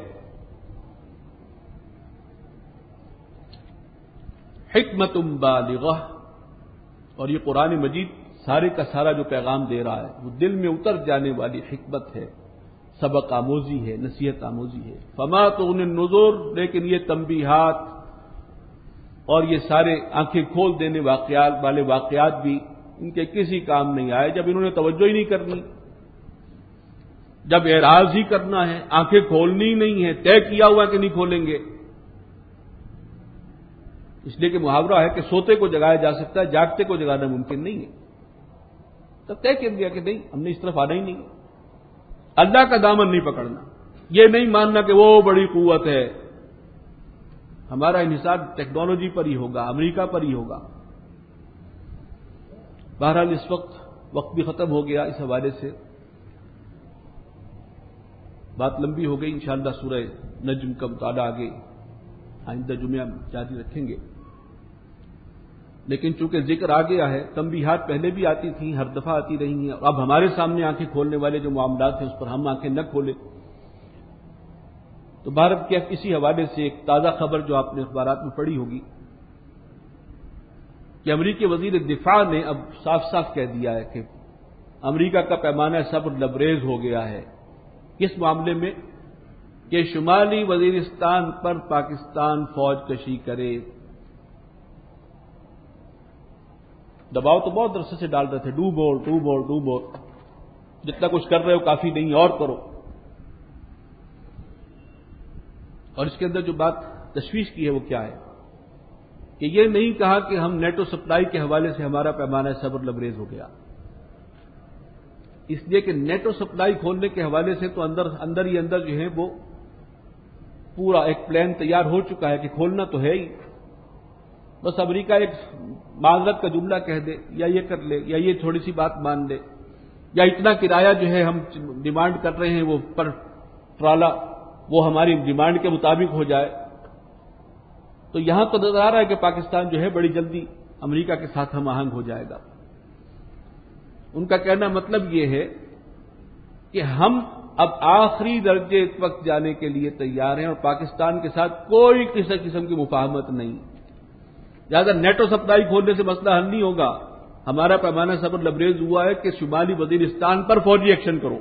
حکمت بالغہ، اور یہ قرآن مجید سارے کا سارا جو پیغام دے رہا ہے وہ دل میں اتر جانے والی حکمت ہے، سبق آموزی ہے، نصیحت آموزی ہے. فما تغنی النذر، لیکن یہ تنبیہات اور یہ سارے آنکھیں کھول دینے واقعات والے واقعات بھی ان کے کسی کام نہیں آئے جب انہوں نے توجہ ہی نہیں کرنی، جب اعراض ہی کرنا ہے، آنکھیں کھولنی ہی نہیں ہے، طے کیا ہوا کہ نہیں کھولیں گے. اس لیے کہ محاورہ ہے کہ سوتے کو جگایا جا سکتا ہے، جاگتے کو جگانا ممکن نہیں ہے. تب طے کر دیا کہ نہیں، ہم نے اس طرف آنا ہی نہیں. اللہ کا دامن نہیں پکڑنا، یہ نہیں ماننا کہ وہ بڑی قوت ہے. ہمارا انحصار ٹیکنالوجی پر ہی ہوگا، امریکہ پر ہی ہوگا. بہرحال اس وقت وقت بھی ختم ہو گیا، اس حوالے سے بات لمبی ہو گئی. انشاءاللہ سورہ نجم کا مطالعہ آگے آئندہ جمعہ جاری رکھیں گے. لیکن چونکہ ذکر آ گیا ہے، تنبیہات پہلے بھی آتی تھیں، ہر دفعہ آتی رہی ہیں، اور اب ہمارے سامنے آنکھیں کھولنے والے جو معاملات ہیں اس پر ہم آنکھیں نہ کھولیں. تو بھارت کے اسی حوالے سے ایک تازہ خبر جو آپ نے اخبارات میں پڑھی ہوگی کہ امریکی وزیر دفاع نے اب صاف صاف کہہ دیا ہے کہ امریکہ کا پیمانہ صبر لبریز ہو گیا ہے. کس معاملے میں؟ کہ شمالی وزیرستان پر پاکستان فوج کشی کرے. دباؤ تو بہت عرصے سے ڈال رہے تھے، ڈو بور ڈو بور ڈو بور، جتنا کچھ کر رہے ہو کافی نہیں، اور کرو. اور اس کے اندر جو بات تشویش کی ہے وہ کیا ہے کہ یہ نہیں کہا کہ ہم نیٹو سپلائی کے حوالے سے ہمارا پیمانہ صبر لبریز ہو گیا. اس لیے کہ نیٹو سپلائی کھولنے کے حوالے سے تو اندر اندر ہی اندر جو ہے وہ پورا ایک پلان تیار ہو چکا ہے کہ کھولنا تو ہے ہی. بس امریکہ ایک معذرت کا جملہ کہہ دے، یا یہ کر لے، یا یہ تھوڑی سی بات مان لے، یا اتنا کرایہ جو ہے ہم ڈیمانڈ کر رہے ہیں وہ پر ٹرالا وہ ہماری ڈیمانڈ کے مطابق ہو جائے. تو یہاں تو نظر آ رہا ہے کہ پاکستان جو ہے بڑی جلدی امریکہ کے ساتھ ہم آہنگ ہو جائے گا. ان کا کہنا مطلب یہ ہے کہ ہم اب آخری درجے وقت جانے کے لیے تیار ہیں اور پاکستان کے ساتھ کوئی کسی قسم کی مفاہمت نہیں. لہٰذا نیٹو سپلائی کھولنے سے مسئلہ حل نہیں ہوگا. ہمارا پیمانہ صبر لبریز ہوا ہے کہ شمالی وزیرستان پر فوجی ایکشن کرو.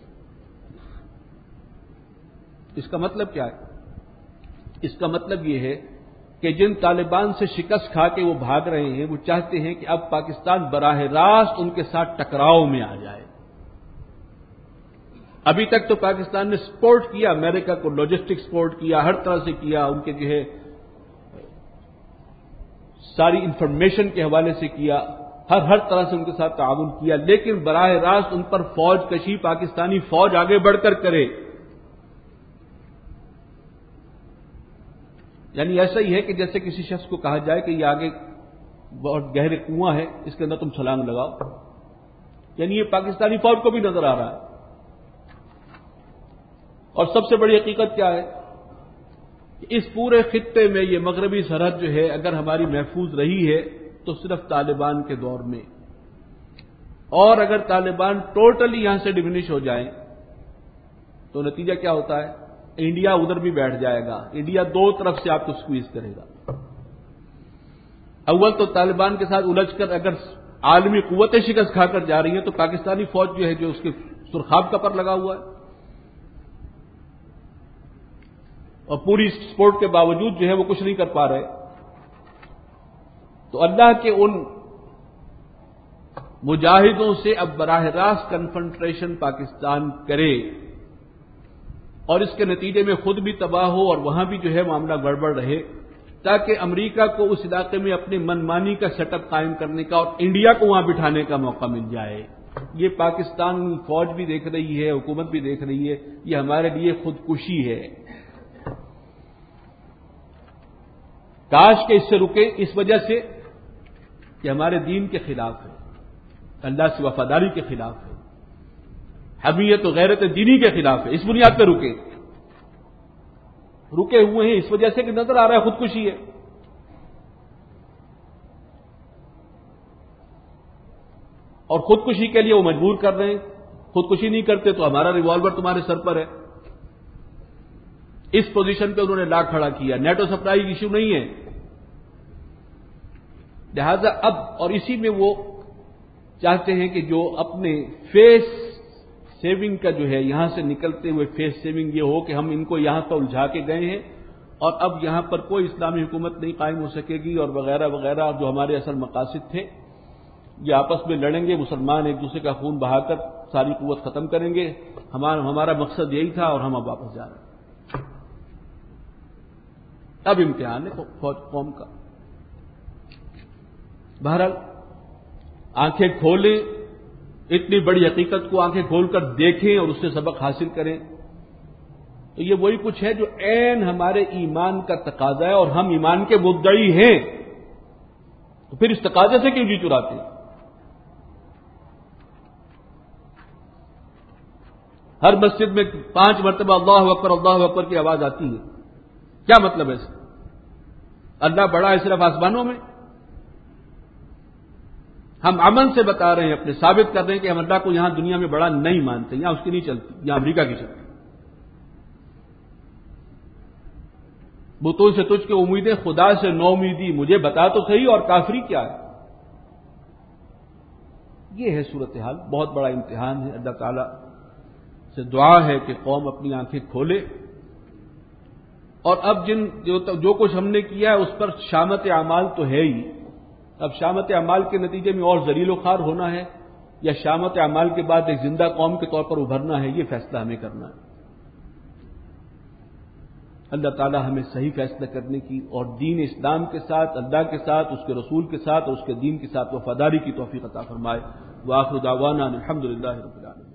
اس کا مطلب کیا ہے؟ اس کا مطلب یہ ہے کہ جن طالبان سے شکست کھا کے وہ بھاگ رہے ہیں وہ چاہتے ہیں کہ اب پاکستان براہ راست ان کے ساتھ ٹکراؤ میں آ جائے. ابھی تک تو پاکستان نے سپورٹ کیا، امریکہ کو لاجسٹک سپورٹ کیا، ہر طرح سے کیا، ان کے جو ہے ساری انفارمیشن کے حوالے سے کیا، ہر ہر طرح سے ان کے ساتھ تعاون کیا، لیکن براہ راست ان پر فوج کشی پاکستانی فوج آگے بڑھ کر کرے. یعنی ایسا ہی ہے کہ جیسے کسی شخص کو کہا جائے کہ یہ آگے بہت گہرے کنواں ہے، اس کے اندر تم چھلانگ لگاؤ. یعنی یہ پاکستانی فوج کو بھی نظر آ رہا ہے. اور سب سے بڑی حقیقت کیا ہے کہ اس پورے خطے میں یہ مغربی سرحد جو ہے اگر ہماری محفوظ رہی ہے تو صرف طالبان کے دور میں، اور اگر طالبان ٹوٹلی یہاں سے ڈمنش ہو جائیں تو نتیجہ کیا ہوتا ہے؟ انڈیا ادھر بھی بیٹھ جائے گا. انڈیا دو طرف سے آپ کو سکویز کرے گا. اول تو طالبان کے ساتھ الجھ کر اگر عالمی قوتیں شکست کھا کر جا رہی ہیں، تو پاکستانی فوج جو ہے جو اس کے سرخاب کا پر لگا ہوا ہے، اور پوری سپورٹ کے باوجود جو ہے وہ کچھ نہیں کر پا رہے. تو اللہ کے ان مجاہدوں سے اب براہ راست کنفرنٹریشن پاکستان کرے اور اس کے نتیجے میں خود بھی تباہ ہو اور وہاں بھی جو ہے معاملہ گڑبڑ رہے، تاکہ امریکہ کو اس علاقے میں اپنے من مانی کا سیٹ اپ قائم کرنے کا اور انڈیا کو وہاں بٹھانے کا موقع مل جائے. یہ پاکستان فوج بھی دیکھ رہی ہے، حکومت بھی دیکھ رہی ہے، یہ ہمارے لیے خودکشی ہے. کاش کہ اس سے رکے، اس وجہ سے کہ ہمارے دین کے خلاف ہے، اللہ سے وفاداری کے خلاف ہے، حمیت و غیرت دینی کے خلاف ہے. اس بنیاد پہ رکے رکے ہوئے ہیں اس وجہ سے کہ نظر آ رہا ہے خودکشی ہے. اور خودکشی کے لیے وہ مجبور کر رہے ہیں. خودکشی نہیں کرتے تو ہمارا ریوالور تمہارے سر پر ہے. اس پوزیشن پہ انہوں نے لا کھڑا کیا. نیٹو سپلائی ایشو نہیں ہے، لہذا اب اور اسی میں وہ چاہتے ہیں کہ جو اپنے فیس سیونگ کا جو ہے یہاں سے نکلتے ہوئے فیس سیونگ یہ ہو کہ ہم ان کو یہاں پر الجھا کے گئے ہیں اور اب یہاں پر کوئی اسلامی حکومت نہیں قائم ہو سکے گی اور وغیرہ وغیرہ جو ہمارے اصل مقاصد تھے، یہ آپس میں لڑیں گے، مسلمان ایک دوسرے کا خون بہا کر ساری قوت ختم کریں گے. ہمارا ہمارا مقصد یہی تھا اور ہم اب واپس جا رہے ہیں. اب امتحان ہے فوج قوم کا. بہرحال آنکھیں کھولیں، اتنی بڑی حقیقت کو آنکھیں کھول کر دیکھیں اور اس سے سبق حاصل کریں. تو یہ وہی کچھ ہے جو عین ہمارے ایمان کا تقاضا ہے، اور ہم ایمان کے مدعی ہیں، تو پھر اس تقاضے سے کیوں جی چراتے ہیں؟ ہر مسجد میں پانچ مرتبہ اللہ اکبر اللہ اکبر کی آواز آتی ہے، کیا مطلب ہے اس کا؟ اللہ بڑا ہے صرف آسمانوں میں؟ ہم امن سے بتا رہے ہیں، اپنے ثابت کر رہے ہیں کہ ہم اللہ کو یہاں دنیا میں بڑا نہیں مانتے، یہاں اس کی نہیں چلتی، یہاں امریکہ کی چلتی. بتوں سے تجھ کے امیدیں، خدا سے نو امیدی، مجھے بتا تو صحیح اور کافری کیا ہے. یہ ہے صورتحال، بہت بڑا امتحان ہے. اللہ تعالی سے دعا ہے کہ قوم اپنی آنکھیں کھولے، اور اب جن جو, جو کچھ ہم نے کیا ہے اس پر شامت اعمال تو ہے ہی. اب شامت اعمال کے نتیجے میں اور ذلیل و خوار ہونا ہے یا شامت اعمال کے بعد ایک زندہ قوم کے طور پر ابھرنا ہے، یہ فیصلہ ہمیں کرنا ہے. اللہ تعالی ہمیں صحیح فیصلہ کرنے کی اور دین اسلام کے ساتھ، اللہ کے ساتھ، اس کے رسول کے ساتھ اور اس کے دین کے ساتھ وفاداری کی توفیق عطا فرمائے. وآخر دعوانا الحمدللہ رب العالمین.